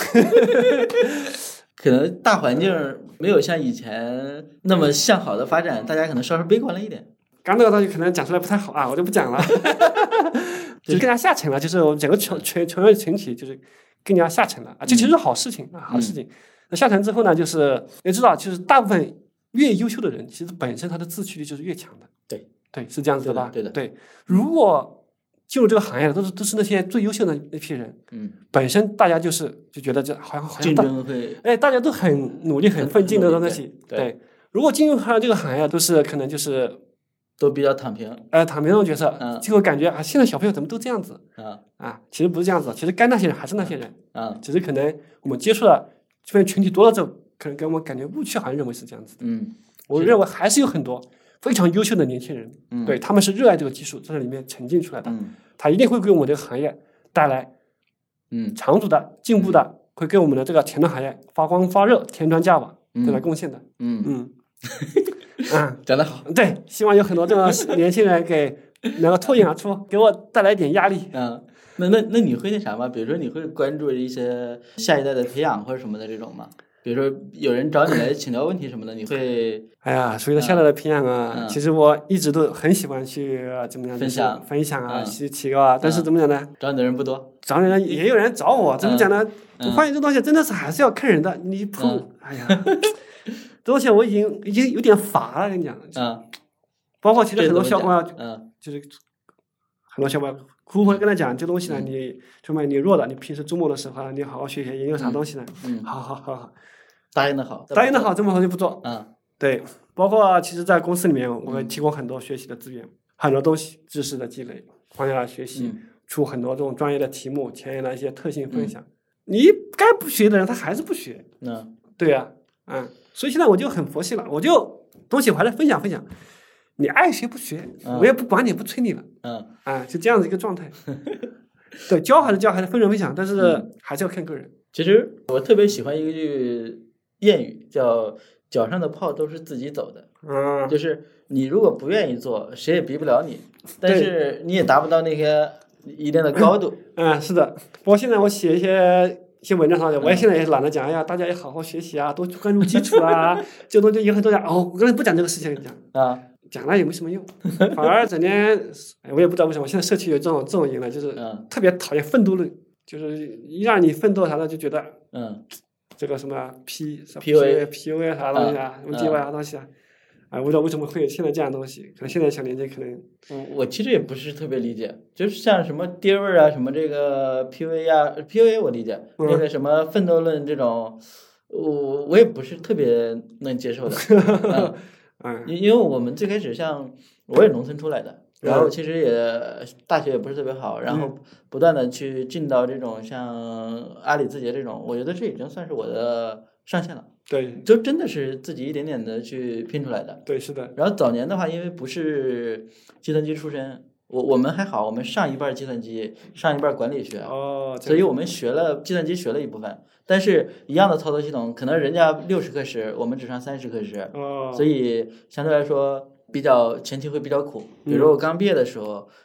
可能大环境没有像以前那么向好的发展，大家可能稍稍悲观了一点。 刚那个东西可能讲出来不太好啊，我就不讲了。就是更加下沉了，就是我们整个全全全业群体就是更加下沉了啊，这其实是好事情啊，好事情。那下沉之后呢，就是也知道，就是大部分越优秀的人，其实本身他的自驱力就是越强的。 对对，是这样子的吧？ 对的， 对。如果进入这个行业的都是都是那些最优秀的那批人， 嗯， 本身大家就是就觉得这好像好像竞争会， 哎，大家都很努力、很奋进的东西。 对。对如果进入他这个行业，都是可能就是都比较躺平， 呃，躺平那种角色， 嗯， 就会感觉啊，现在小朋友怎么都这样子啊啊？其实不是这样子，其实该那些人还是那些人啊， 只是可能我们接触了这边群体多了之后，可能给我们感觉误区好像认为是这样子的。 嗯， 我认为还是有很多非常优秀的年轻人， 嗯， 对他们是热爱这个技术，在这里面沉浸出来的， 嗯， 他一定会给我们这个行业带来嗯长足的进步的，会给我们的这个前端行业发光发热、添砖加瓦带来贡献的。 嗯嗯。嗯， 讲得好。 对，希望有很多这种年轻人给能够脱颖而出，给我带来一点压力。 嗯，那那那你会那啥吗？比如说你会关注一些下一代的培养或者什么的这种吗？比如说有人找你来请教问题什么的，你会？ 哎呀，所谓的下一代的培养啊， 嗯、 其实我一直都很喜欢去怎么样分享分享啊， 嗯、 去提高啊。但是怎么讲呢？ 找你的人不多， 找你的人也有人找我。怎么讲呢？ 嗯、 我发现这东西真的是还是要看人的。你不， 嗯、 哎呀。这东西我已经已经有点乏了，跟你讲。 嗯， 包括其实很多小伙伴， 嗯，就是很多小伙伴哭会跟他讲，这东西呢，你什么你弱的，你平时周末的时候你好好学学，研究啥东西呢？ 嗯， 好好好好， 答应的好， 答应的好，这么好就不做。 嗯， 对，包括其实，在公司里面，我会提供很多学习的资源，很多东西知识的积累，框架的学习，出很多这种专业的题目，前沿的一些特性分享。你该不学的人，他还是不学。 嗯， 对呀，嗯。所以现在我就很佛系了，我就东西我还是分享分享，你爱学不学， 嗯、 我也不管你，不催你了， 嗯， 啊，就这样子一个状态。对，教还是教，还是分人分享，但是还是要看个人。 其实我特别喜欢一句谚语，叫“脚上的泡都是自己走的”， 嗯， 就是你如果不愿意做，谁也逼不了你，但是你也达不到那些一定的高度。 嗯，是的，不过现在我写一些。一些文章上去，我也现在也懒得讲，哎呀，大家也好好学习啊，多关注基础啊，这东西以后都讲。哦，我刚才不讲这个事情，讲啊， 讲了也没什么用，反而整天，我也不知道为什么，现在社区有这种这种人了，就是特别讨厌奋斗论，就是一让你奋斗啥的，就觉得嗯， 这个什么 P P U A P U A 啥东西啊，什么 D Y 啥东西啊。啊，我不知道为什么会有现在这样的东西，可能现在小年轻可能， 我我其实也不是特别理解，就是像什么爹味儿啊，什么这个 P U A 啊 ，P U A 我理解， 嗯、 那个什么奋斗论这种，我我也不是特别能接受的，嗯， 嗯因因为我们最开始像我也农村出来的，然后其实也大学也不是特别好，然后不断的去进到这种像阿里字节这种，我觉得这已经算是我的上限了。 对， 就真的是自己一点点的去拼出来的。 对，是的。 然后早年的话，因为不是计算机出身，我我们还好，我们上一半计算机，上一半管理学， 哦， 所以我们学了计算机学了一部分，但是一样的操作系统，可能人家六十课时，我们只上三十课时， 哦， 所以相对来说比较前期会比较苦。比如我刚毕业的时候，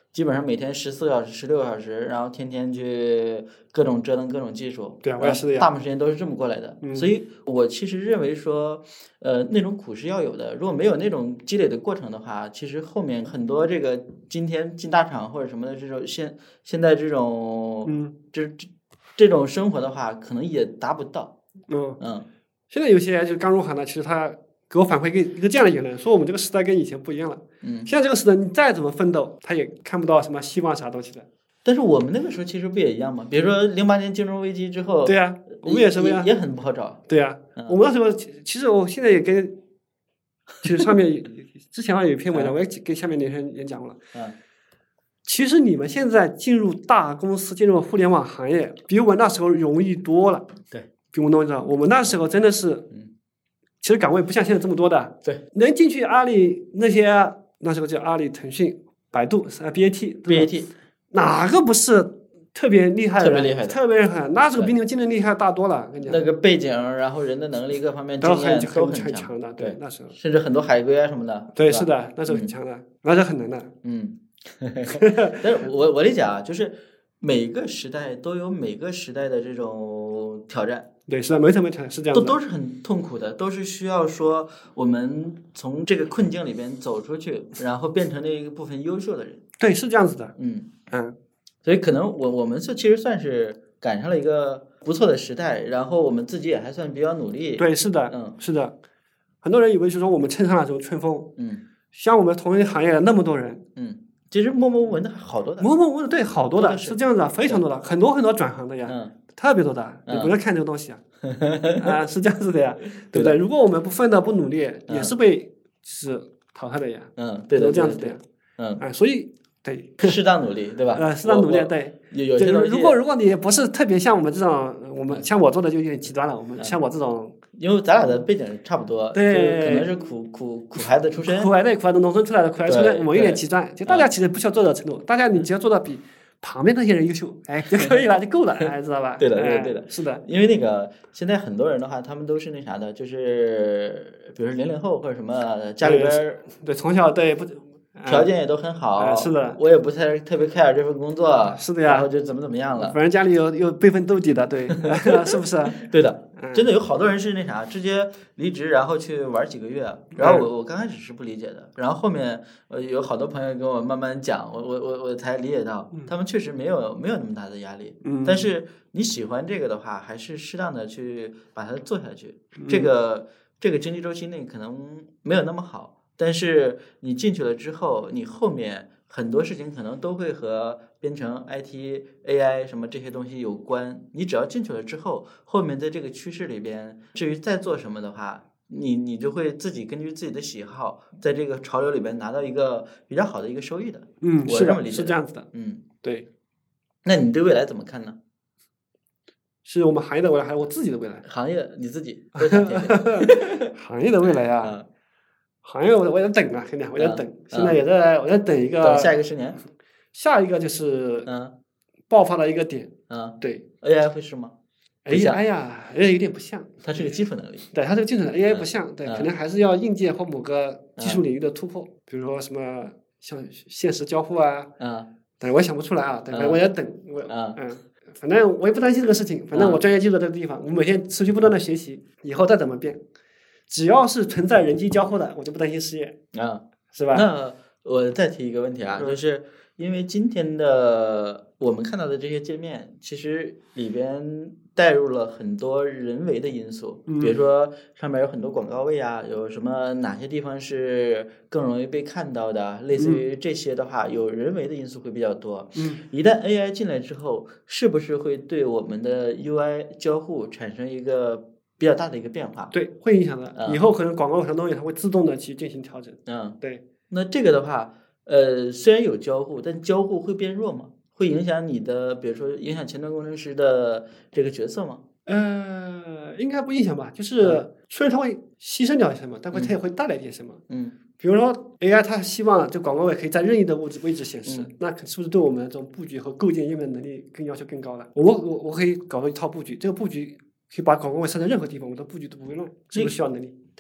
基本上每天十四个小时、十六个小时，然后天天去各种折腾各种技术。 对啊，我也是的呀。 大部分时间都是这么过来的， 嗯、 所以我其实认为说，呃，那种苦是要有的。如果没有那种积累的过程的话，其实后面很多这个今天进大厂或者什么的这种现现在这种， 嗯， 这这这种生活的话，可能也达不到。 嗯嗯， 现在有些就是刚入行的，其实他给我反馈一个一个这样的言论，说我们这个时代跟以前不一样了。 嗯， 现在这个时代，你再怎么奋斗，他也看不到什么希望啥东西的。 但是我们那个时候其实不也一样吗？比如说零八年金融危机之后， 对呀、啊，我们也是呀， 也很不好找。 对呀、啊，嗯、我们那时候其实我现在也跟，其实上面之前有一篇文章，我也跟下面那些人也讲过了。 嗯， 其实你们现在进入大公司、进入互联网行业，比我们那时候容易多了。 对， 比我们知道，我们那时候真的是， 嗯， 其实岗位不像现在这么多的。 对， 能进去阿里那些那时候叫阿里、腾讯、百度啊 ，B A T，B A T。 哪个不是特别厉害的？ 特别厉害的， 特别厉害，那这个比你们竞争厉害大多了。跟你讲， 那个背景，然后人的能力各方面经验都很很强的。 对， 那时候甚至很多海归啊什么的。 对，是的，那时候很强的， 嗯、 那是很难的。 嗯，但是我我理解啊，就是每个时代都有每个时代的这种挑战。 对，是的，没什么挑战，是这样的。 都都是很痛苦的，都是需要说我们从这个困境里边走出去，然后变成那一部分优秀的人。 对，是这样子的。 嗯。 嗯， 所以可能我我们是其实算是赶上了一个不错的时代，然后我们自己也还算比较努力。 对，是的， 嗯， 是的。很多人以为是说我们蹭上了这种春风， 嗯， 像我们同一行业的那么多人， 嗯，其实默默无闻的好多的， 默默无闻的对好多的， 是是这样子，非常多的，很多很多转行的呀， 嗯， 特别多的，你不要看这个东西啊，啊，是这样子的呀，对不对？如果我们不奋斗不努力，也是被是淘汰的呀， 嗯，对的， 这样子的呀， 嗯， 啊，所以。对， 适当努力，对吧？ 呃，适当努力，对。 有有些东西， 如果如果你不是特别像我们这种，我们像我做的就有点极端了。我们像我这种， 因为咱俩的背景差不多， 对， 可能是苦苦苦孩子出身， 苦孩子苦孩子农村出来的苦孩子出身，我们有点极端。就大家其实不需要做到程度，大家你只要做到比旁边那些人优秀，哎，就可以了，就够了，哎，知道吧？ 对的，对的，对的， 是的。 因为那个现在很多人的话，他们都是那啥的，就是比如说零零后或者什么，家里边对从小对不。 条件也都很好、 呃，是的， 我也不太特别 care 这份工作， 是的呀， 然后就怎么怎么样了。 反正家里有有备份斗底的，对，是不是？ 对的，真的有好多人是那啥，直接离职然后去玩几个月。然后我我刚开始是不理解的，然后后面呃有好多朋友跟我慢慢讲，我我我我才理解到，他们确实没有没有那么大的压力。 嗯， 但是你喜欢这个的话，还是适当的去把它做下去。这个这个经济周期内可能没有那么好。但是你进去了之后，你后面很多事情可能都会和编程、I T、A I 什么这些东西有关。你只要进去了之后，后面在这个趋势里边，至于再做什么的话，你你就会自己根据自己的喜好，在这个潮流里边拿到一个比较好的一个收益的。 嗯， 我这么理解， 是这样子的。 嗯， 对。 那你对未来怎么看呢？ 是我们行业的未来，还是我自己的未来？ 行业你自己。 行业的未来啊。 嗯行业我我在等啊，兄弟，我在等，现在也在我在等一个等下一个十年， 下一个就是嗯爆发的一个点， 嗯， 对 ，A I 会是吗？ 哎呀哎呀，A I 有点不像， 它是个基础能力， 对，它这个基础能力 A I 不像，对，可能还是要硬件或某个技术领域的突破，比如说什么像现实交互啊， 嗯， 对，我也想不出来啊，对，我也等，我嗯嗯。反正我也不担心这个事情，反正我专业技术在这个地方，我每天持续不断的学习，以后再怎么变。只要是存在人机交互的，我就不担心失业啊， 是吧？ 那我再提一个问题啊， 嗯、 就是因为今天的我们看到的这些界面，其实里边带入了很多人为的因素， 嗯、 比如说上面有很多广告位啊，有什么哪些地方是更容易被看到的，类似于这些的话， 嗯、 有人为的因素会比较多。 嗯， 一旦 A I 进来之后，是不是会对我们的 U I 交互产生一个比较大的一个变化？ 对，会影响的。 嗯、 以后可能广告很多东西它会自动的去进行调整。 嗯， 对。 那这个的话，呃，虽然有交互，但交互会变弱吗？会影响你的，比如说影响前端工程师的这个角色吗？ 呃，应该不影响吧。就是、嗯、虽然它会牺牲掉什么，但会它也会带来点什么。 嗯。 比如说 A I 它希望这广告位可以在任意的位置位置显示，嗯、那是不是对我们这种布局和构建页面能力更要求更高了？我我我可以搞一套布局，这个布局可以把广告位设在任何地方，我的布局都不会乱，是不是需要能力？ 对，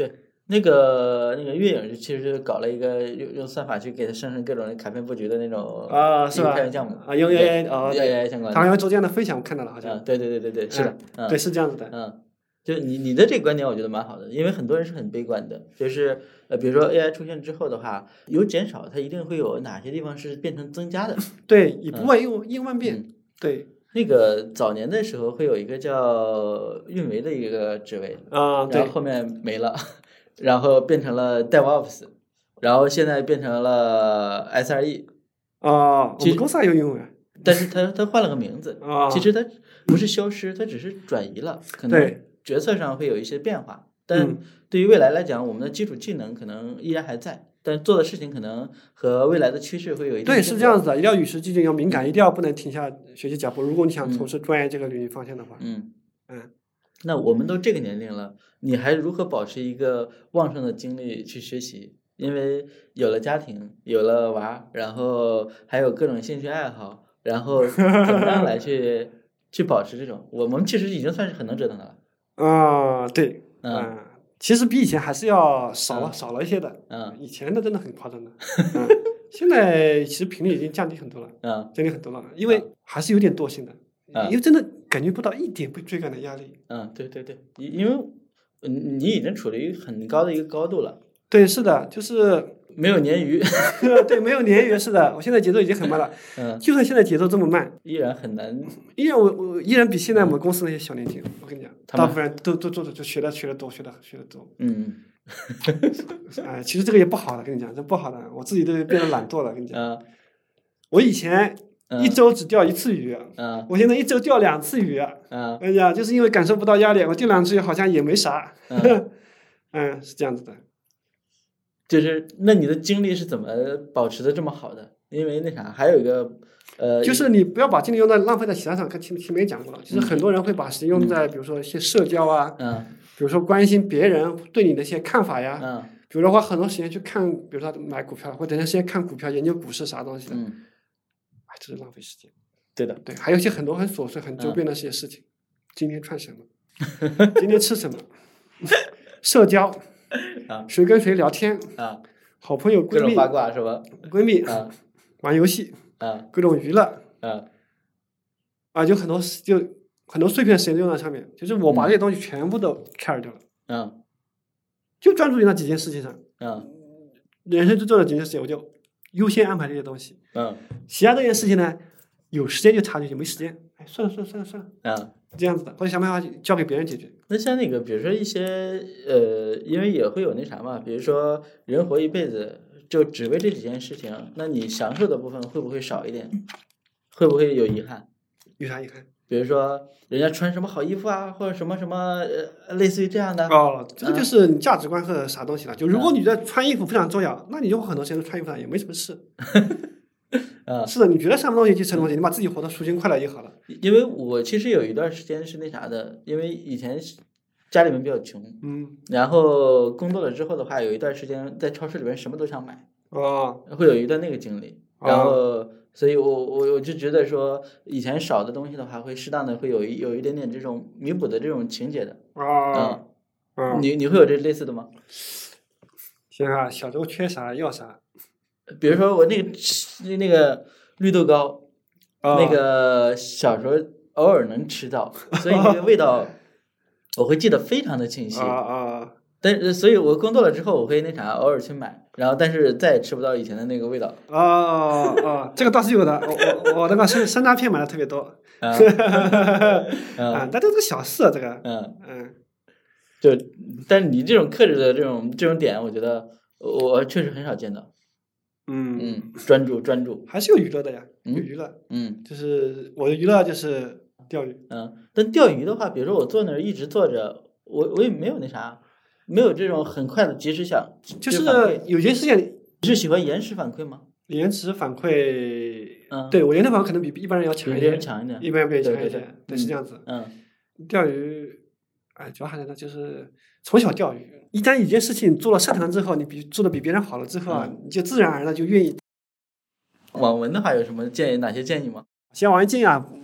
那个那个月影其实搞了一个用用算法去给它生成各种卡片布局的那种啊，是吧？ 开源项目啊，用 A I 哦 A I 相关的， 他好像做这样的分享，我看到了，好像。 啊，对对对对对，是的，嗯， 对，是这样子的， 嗯，就你你的这个观点，我觉得蛮好的，因为很多人是很悲观的，就是呃，比如说 A I 出现之后的话，有减少，它一定会有哪些地方是变成增加的， 对，以不万应应万变， 嗯、 对。 那个早年的时候会有一个叫运维的一个职位啊，对， 然后后面没了。然后变成了 DevOps， 然后现在变成了 S R E。 哦，我们公司还有用啊， 但是他他换了个名字。 哦， 其实他不是消失，他只是转移了，可能决策上会有一些变化。但对于未来来讲，我们的基础技能可能依然还在，但做的事情可能和未来的趋势会有一定。 对，是这样子的，一定要与时俱进，要敏感，一定要不能停下学习脚步。如果你想从事专业这个领域方向的话， 嗯嗯。 那我们都这个年龄了，你还如何保持一个旺盛的精力去学习？因为有了家庭，有了娃，然后还有各种兴趣爱好，然后怎么样来去去保持这种？我们其实已经算是很能折腾的了。 啊、嗯，对， 嗯、 呃，其实比以前还是要少了、嗯、少了一些的。 嗯， 以前的真的很夸张的。嗯，现在其实频率已经降低很多了。 嗯， 降低很多了，因为还是有点惰性的。 嗯， 因为真的感觉不到一点被追赶的压力。 嗯，对对对，因为你已经处于很高的一个高度了。 对，是的，就是没有鲶鱼。 对，没有鲶鱼，是的。我现在节奏已经很慢了。 嗯， 就算现在节奏这么慢， 依然很难。 依然我我依然比现在我们公司那些小年轻，我跟你讲， 大部分人都都做的就学的学的多，学的学的多。 嗯。 哎、呃，其实这个也不好的，跟你讲，这不好的，我自己都变得懒惰了，跟你讲。 嗯。 我以前。一周只钓一次鱼， 嗯， 我现在一周钓两次鱼， 嗯， 哎呀，就是因为感受不到压力，我钓两次鱼好像也没啥， 嗯, 嗯，是这样子的。 就是那你的精力是怎么保持的这么好的？因为那啥，还有一个呃， 就是你不要把精力用在浪费在其他上，跟前前面也讲过了，就是很多人会把时间用在比如说一些社交啊， 嗯， 比如说关心别人对你的一些看法呀， 嗯， 比如说花很多时间去看，比如说买股票，或者等时间看股票、研究股市啥东西的， 嗯， 哎，这是浪费时间。 对的， 对，还有一些很多很琐碎、很周边的这些事情。嗯、今天穿什么？今天吃什么？社交啊， 谁跟谁聊天啊？ 好朋友、闺蜜， 各种八卦是吧？ 闺蜜啊， 玩游戏啊， 各种娱乐啊， 啊，就很多就很多碎片时间用在上面。就是我把这些东西全部都 carry 掉了， 嗯， 就专注于那几件事情上， 嗯， 人生最重要的几件事情，我就优先安排这些东西， 嗯， 其他这件事情呢？有时间就插进去，没时间，哎，算了算了算了算了， 啊， 这样子的，或者想办法交给别人解决。 那像那个，比如说一些呃，因为也会有那啥嘛，比如说人活一辈子就只为这几件事情，那你享受的部分会不会少一点？会不会有遗憾？ 有啥遗憾？ 比如说人家穿什么好衣服啊，或者什么什么呃，类似于这样的。 哦，这个就是你价值观和啥东西了。就如果你觉得穿衣服非常重要，那你就花很多时间穿衣服上也没什么事。 啊， 是的，你觉得什么东西就什么东西，你把自己活得舒心快乐就好了。 因为我其实有一段时间是那啥的，因为以前家里面比较穷， 嗯， 然后工作了之后的话，有一段时间在超市里面什么都想买， 哦， 会有一段那个经历，然后，哦、所以我我我就觉得说，以前少的东西的话，会适当的会有一有一点点这种弥补的这种情节的， 啊， 嗯，嗯你你会有这类似的吗？ 行啊，小时候缺啥要啥。 比如说我那个那个绿豆糕， 哦、 那个小时候偶尔能吃到，所以那个味道我会记得非常的清晰。 啊啊！ 但是，所以我工作了之后，我会那啥，偶尔去买，然后但是再也吃不到以前的那个味道。 哦哦，这个倒是有的，我我我那个生生拉片买的特别多。 啊， 啊，但这是个小事啊，这个。 嗯嗯。 就，但是你这种克制的这种这种点，我觉得我确实很少见到。 嗯嗯，专注专注， 还是有娱乐的呀，有娱乐。 嗯， 就是我的娱乐就是钓鱼。 嗯，但钓鱼的话，比如说我坐那儿一直坐着，我我也没有那啥，没有这种很快的及时想， 就是有些事情， 你是喜欢延时反馈吗？ 延迟反馈， 嗯， 对我延迟反馈可能比一般人要强一点， 强一点， 一般人要强一点， 对对对， 对，是这样子。 嗯， 钓鱼，哎，主要还是呢，就是从小钓鱼，一旦一件事情做了社团之后，你比做的比别人好了之后啊， 嗯、 你就自然而然就愿意。 网文的话有什么建议？哪些建议吗？ 写网文建议啊，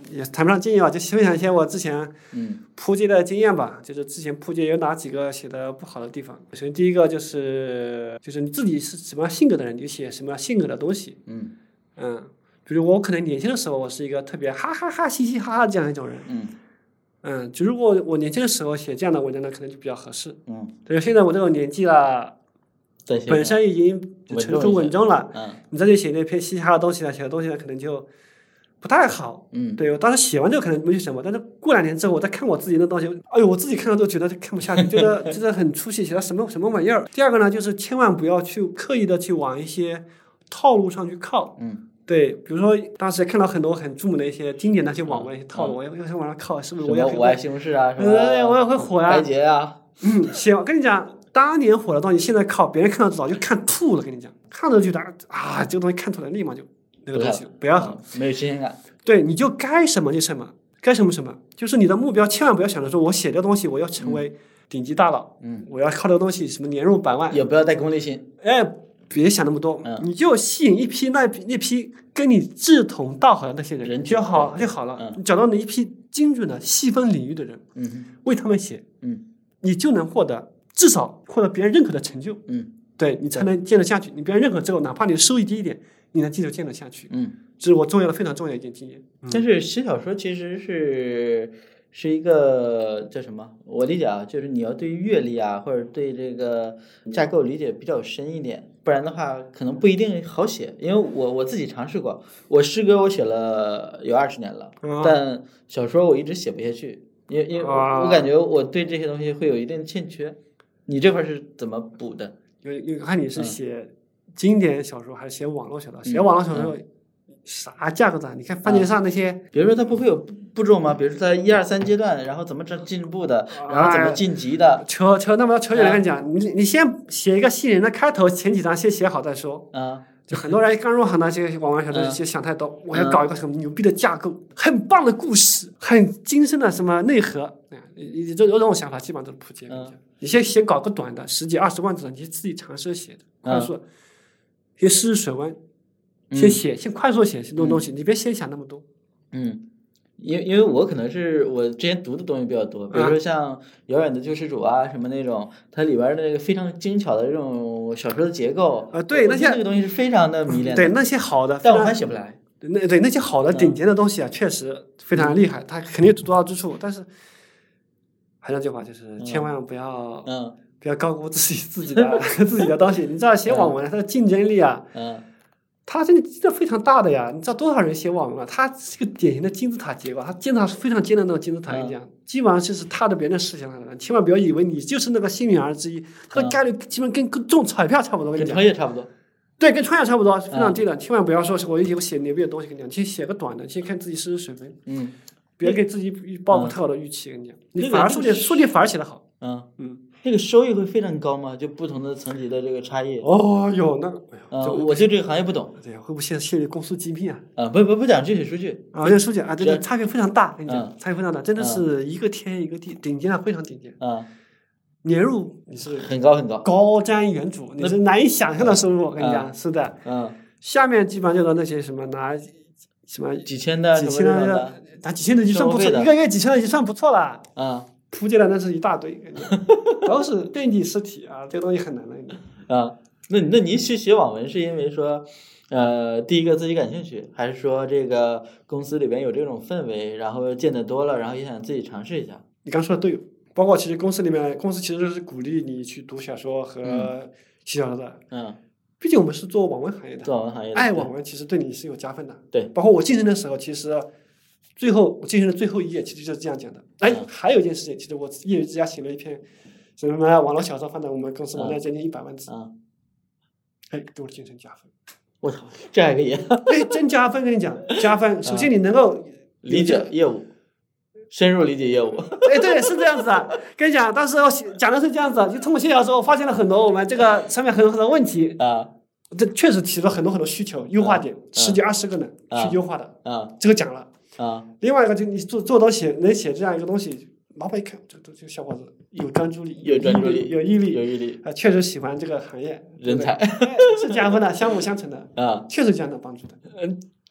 也谈不上经验吧，就分享一些我之前嗯扑街的经验吧。就是之前扑街有哪几个写的不好的地方？首先第一个就是就是你自己是什么样性格的人，你就写什么样性格的东西。 嗯嗯，比如我可能年轻的时候，我是一个特别哈哈哈嘻嘻哈哈这样一种人。 嗯嗯，就如果我年轻的时候写这样的文章呢，可能就比较合适。 嗯， 对，现在我这种年纪了。 在写本身已经成熟稳重了， 嗯， 你再去写那篇嘻哈的东西呢，写的东西呢，可能就不太好。 嗯， 对我当时写完之后可能没有什么，但是过两年之后，我再看我自己的东西，哎呦，我自己看到都觉得看不下去，觉得觉得很出戏，写的什么什么玩意儿。第二个呢，就是千万不要去刻意的去往一些套路上去靠。 嗯， 对，比如说当时看到很多很著名的一些经典的一些网文一些套路，我也会往上靠，是不是我也我爱西红柿啊， 对对对，我也会火呀， 白洁啊， 嗯，写我跟你讲。当年火的东西，现在靠别人看到早就看吐了。跟你讲，看到就觉得啊，这个东西看吐了，立马就那个东西不要好， 没有新鲜感。 对，你就该什么就什么，该什么什么，就是你的目标，千万不要想着说我写这个东西我要成为顶级大佬， 嗯， 我要靠这个东西什么年入百万， 也不要带功利心。 哎，别想那么多， 嗯、 你就吸引一批那那批跟你志同道合的那些人， 人就好就好了。 嗯、 你找到那一批精准的细分领域的人， 嗯， 为他们写， 嗯， 你就能获得。至少获得别人认可的成就， 嗯， 对你才能坚得下去。你别人认可之后，哪怕你的收益低一点，你能继续坚得下去。 嗯， 这是我重要的非常重要的一件经验。 嗯、但是写小说其实是是一个叫什么？我理解啊，就是你要对阅历啊，或者对这个架构理解比较深一点，不然的话可能不一定好写。因为我我自己尝试过，我诗歌我写了有二十年了， 嗯、 但小说我一直写不下去，因为因为我感觉我对这些东西会有一定欠缺。你这块是怎么补的？ 因为因为看你是写经典小说还是写网络小说？ 嗯、 写网络小说、嗯、啥架构的？你看番茄上那些， 啊、比如说它不会有步骤吗？比如说在一二三阶段，然后怎么进步的，然后怎么晋级的？ 扯扯那么扯远了跟你讲，你你先写一个吸引人的开头，前几章先写好再说。 啊。 就很多人刚入行的这些网文小说，就想太多。我要搞一个什么牛逼的架构，很棒的故事，很精深的什么内核。你这这种想法基本上都是扑街。 嗯、 你先先搞个短的，十几二十万字的，你自己尝试写的，快速，先试试水温，先写，先快速写这种东西，你别先想那么多。 嗯。因为因为我可能是我之前读的东西比较多，比如说像《遥远的救世主》啊什么那种，它里边的那个非常精巧的这种小说的结构， 呃，对那些那个东西是非常的迷恋的， 对那些好的， 但我还写不来。 那对那些好的顶尖的东西啊，确实非常厉害，它肯定有独到之处，但是还是那句话，就是千万不要， 嗯， 不要高估自己自己的自己的东西。你知道写网文它的竞争力啊， 嗯。 它真的真的非常大的呀！你知道多少人写网文了？它是个典型的金字塔结构，它建的是非常尖的那种金字塔一样， 嗯、 基本上就是踏着别人的视线来的。千万不要以为你就是那个幸运儿之一，它的概率基本跟跟中彩票差不多。跟创业差不多。 对，跟创业差不多，是非常低的。嗯、千万不要说是我以后写牛逼的东西，跟你讲，先写个短的，先看自己试试水分。 嗯。 别给自己抱个太高的预期，跟你讲， 你反而书记书记反而写得好。 嗯嗯。那个收益会非常高吗？就不同的层级的这个差异。 哦哟，那啊、呃，我对这个行业不懂。 对呀，会不会现在陷入公司机密啊？ 啊，不不不讲具体数据啊，这数据啊，这个差别非常大，跟你讲， 嗯、 差别非常大，真的是一个天一个地，顶尖的非常顶尖。 啊， 年入你是很高很高， 高瞻远瞩，你是难以想象的收入。我跟你讲，是的。 嗯。 下面基本上就是那些什么拿什么几千的、 几千的，拿几千的已经算不错，一个月几千的已经算不错了。 啊。 扑街的那是一大堆，都是遍地尸体啊！这个东西很难的。 啊，那那您去写网文是因为说，呃，第一个自己感兴趣，还是说这个公司里边有这种氛围，然后见得多了，然后也想自己尝试一下？ 你刚说的对，包括其实公司里面，公司其实是鼓励你去读小说和写小说的。 嗯。 毕竟我们是做网文行业的， 做网文行业的， 爱网文其实对你是有加分的。 对， 包括我晋升的时候，其实。最后，我晋升的最后一页其实就是这样讲的。哎， 嗯、 还有一件事情，其实我业余之家写了一篇什么网络小说，放在我们公司网站将近一百万字。 啊、嗯， 哎，给我晋升加分。 我操，这还可以？ 哎，真加分！跟你讲，加分。首先你能够、 嗯、理解业务，深入理解业务。 哎，对，是这样子的。跟你讲，当时我讲的是这样子，就通过写小说，我发现了很多我们这个上面很多很多问题啊。 这确实提出了很多很多需求，优化点、 嗯、 十几二十个呢， 嗯、 去优化的。 啊、 嗯，这个讲了。 啊， 另外一个就你做做到写能写这样一个东西，老板一看，这这这小伙子有专注力， 有专注力， 有毅力， 有毅力啊，确实喜欢这个行业， 人才是加分的，相辅相成的啊， 确实这样的帮助的。 嗯，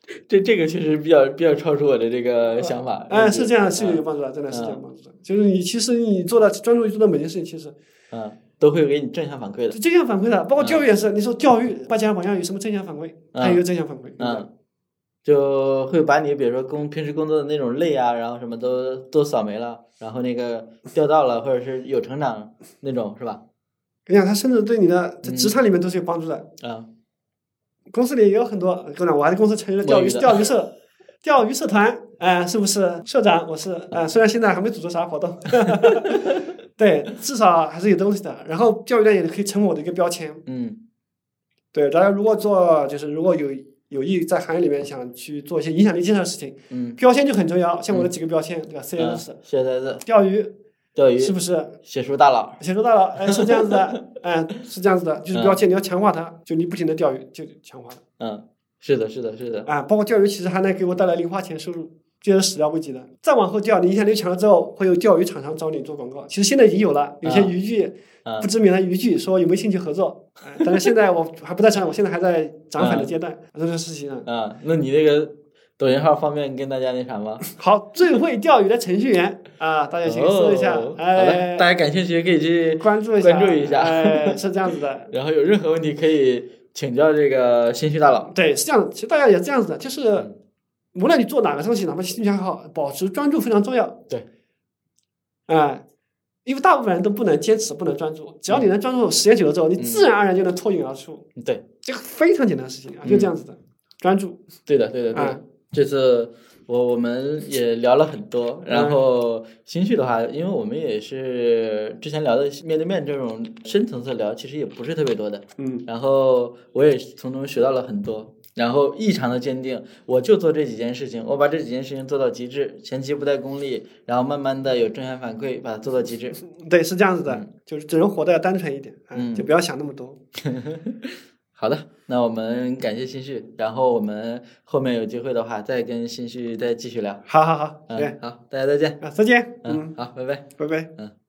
这这个确实比较比较超出我的这个想法。 哎，是这样，是有帮助的，真的是这样帮助的。就是你其实你做的专注于做的每件事情，其实嗯都会给你正向反馈的。 正向反馈的，包括教育也是。你说教育把家长榜样有什么正向反馈？它有一个正向反馈。 嗯。就会把你比如说工平时工作的那种累啊，然后什么都都扫没了，然后那个调到了，或者是有成长那种，是吧？ 跟你讲，它甚至对你的在职场里面都是有帮助的。 啊、嗯， 公司里也有很多，跟我我还在公司成立了钓鱼钓鱼社，钓鱼社团，哎、呃，是不是社长？我是，呃，虽然现在还没组织啥活动，对，至少还是有东西的。然后钓鱼呢也可以成为我的一个标签。 嗯， 对，大家如果做就是如果有。有意在行业里面想去做一些影响力建设的事情， 嗯， 标签就很重要。像我的几个标签，对吧 ？C S、 C S S、 钓鱼、 钓鱼， 是不是？ 写书大佬， 写书大佬，哎，是这样子的，哎，是这样子的，就是标签，你要强化它，就你不停的钓鱼，就强化它。嗯，是的，是的，是的。 啊，包括钓鱼其实还能给我带来零花钱收入，这是始料未及的。再往后钓，你影响力强了之后，会有钓鱼厂商找你做广告。其实现在已经有了，有些渔具。 嗯、 不知名的渔具说有没有兴趣合作，哎、但是现在我还不在场，我现在还在涨粉的阶段，嗯、这个事情啊。 啊，那你那个抖音号方便跟大家那啥吗？ 好，最会钓鱼的程序员啊，大家请搜一下。 哦、 哎， 好的，大家感兴趣可以去关注一下， 关注一下。 哎，是这样子的。 然后有任何问题可以请教这个心绪大佬。 对，是这样，其实大家也是这样子的，就是、嗯、无论你做哪个东西，哪怕兴趣爱好，保持专注非常重要。 对， 哎。因为大部分人都不能坚持，不能专注。只要你能专注，时间久了之后，你自然而然就能脱颖而出。 嗯、对， 这个非常简单的事情啊，就这样子的，嗯、专注。 对的，对的，对的。啊、这次我我们也聊了很多，然后心绪的话，因为我们也是之前聊的面对面这种深层次聊，其实也不是特别多的。 嗯。 然后我也从中学到了很多。然后异常的坚定，我就做这几件事情，我把这几件事情做到极致，前期不带功利，然后慢慢的有正向反馈，把它做到极致。 对，是这样子的，嗯、就是只能活得要单纯一点， 嗯， 就不要想那么多。 好的，那我们感谢心绪，然后我们后面有机会的话再跟心绪再继续聊。 好好好， 嗯，好，大家再见啊，再见。 嗯，好，拜拜， 拜拜， 嗯。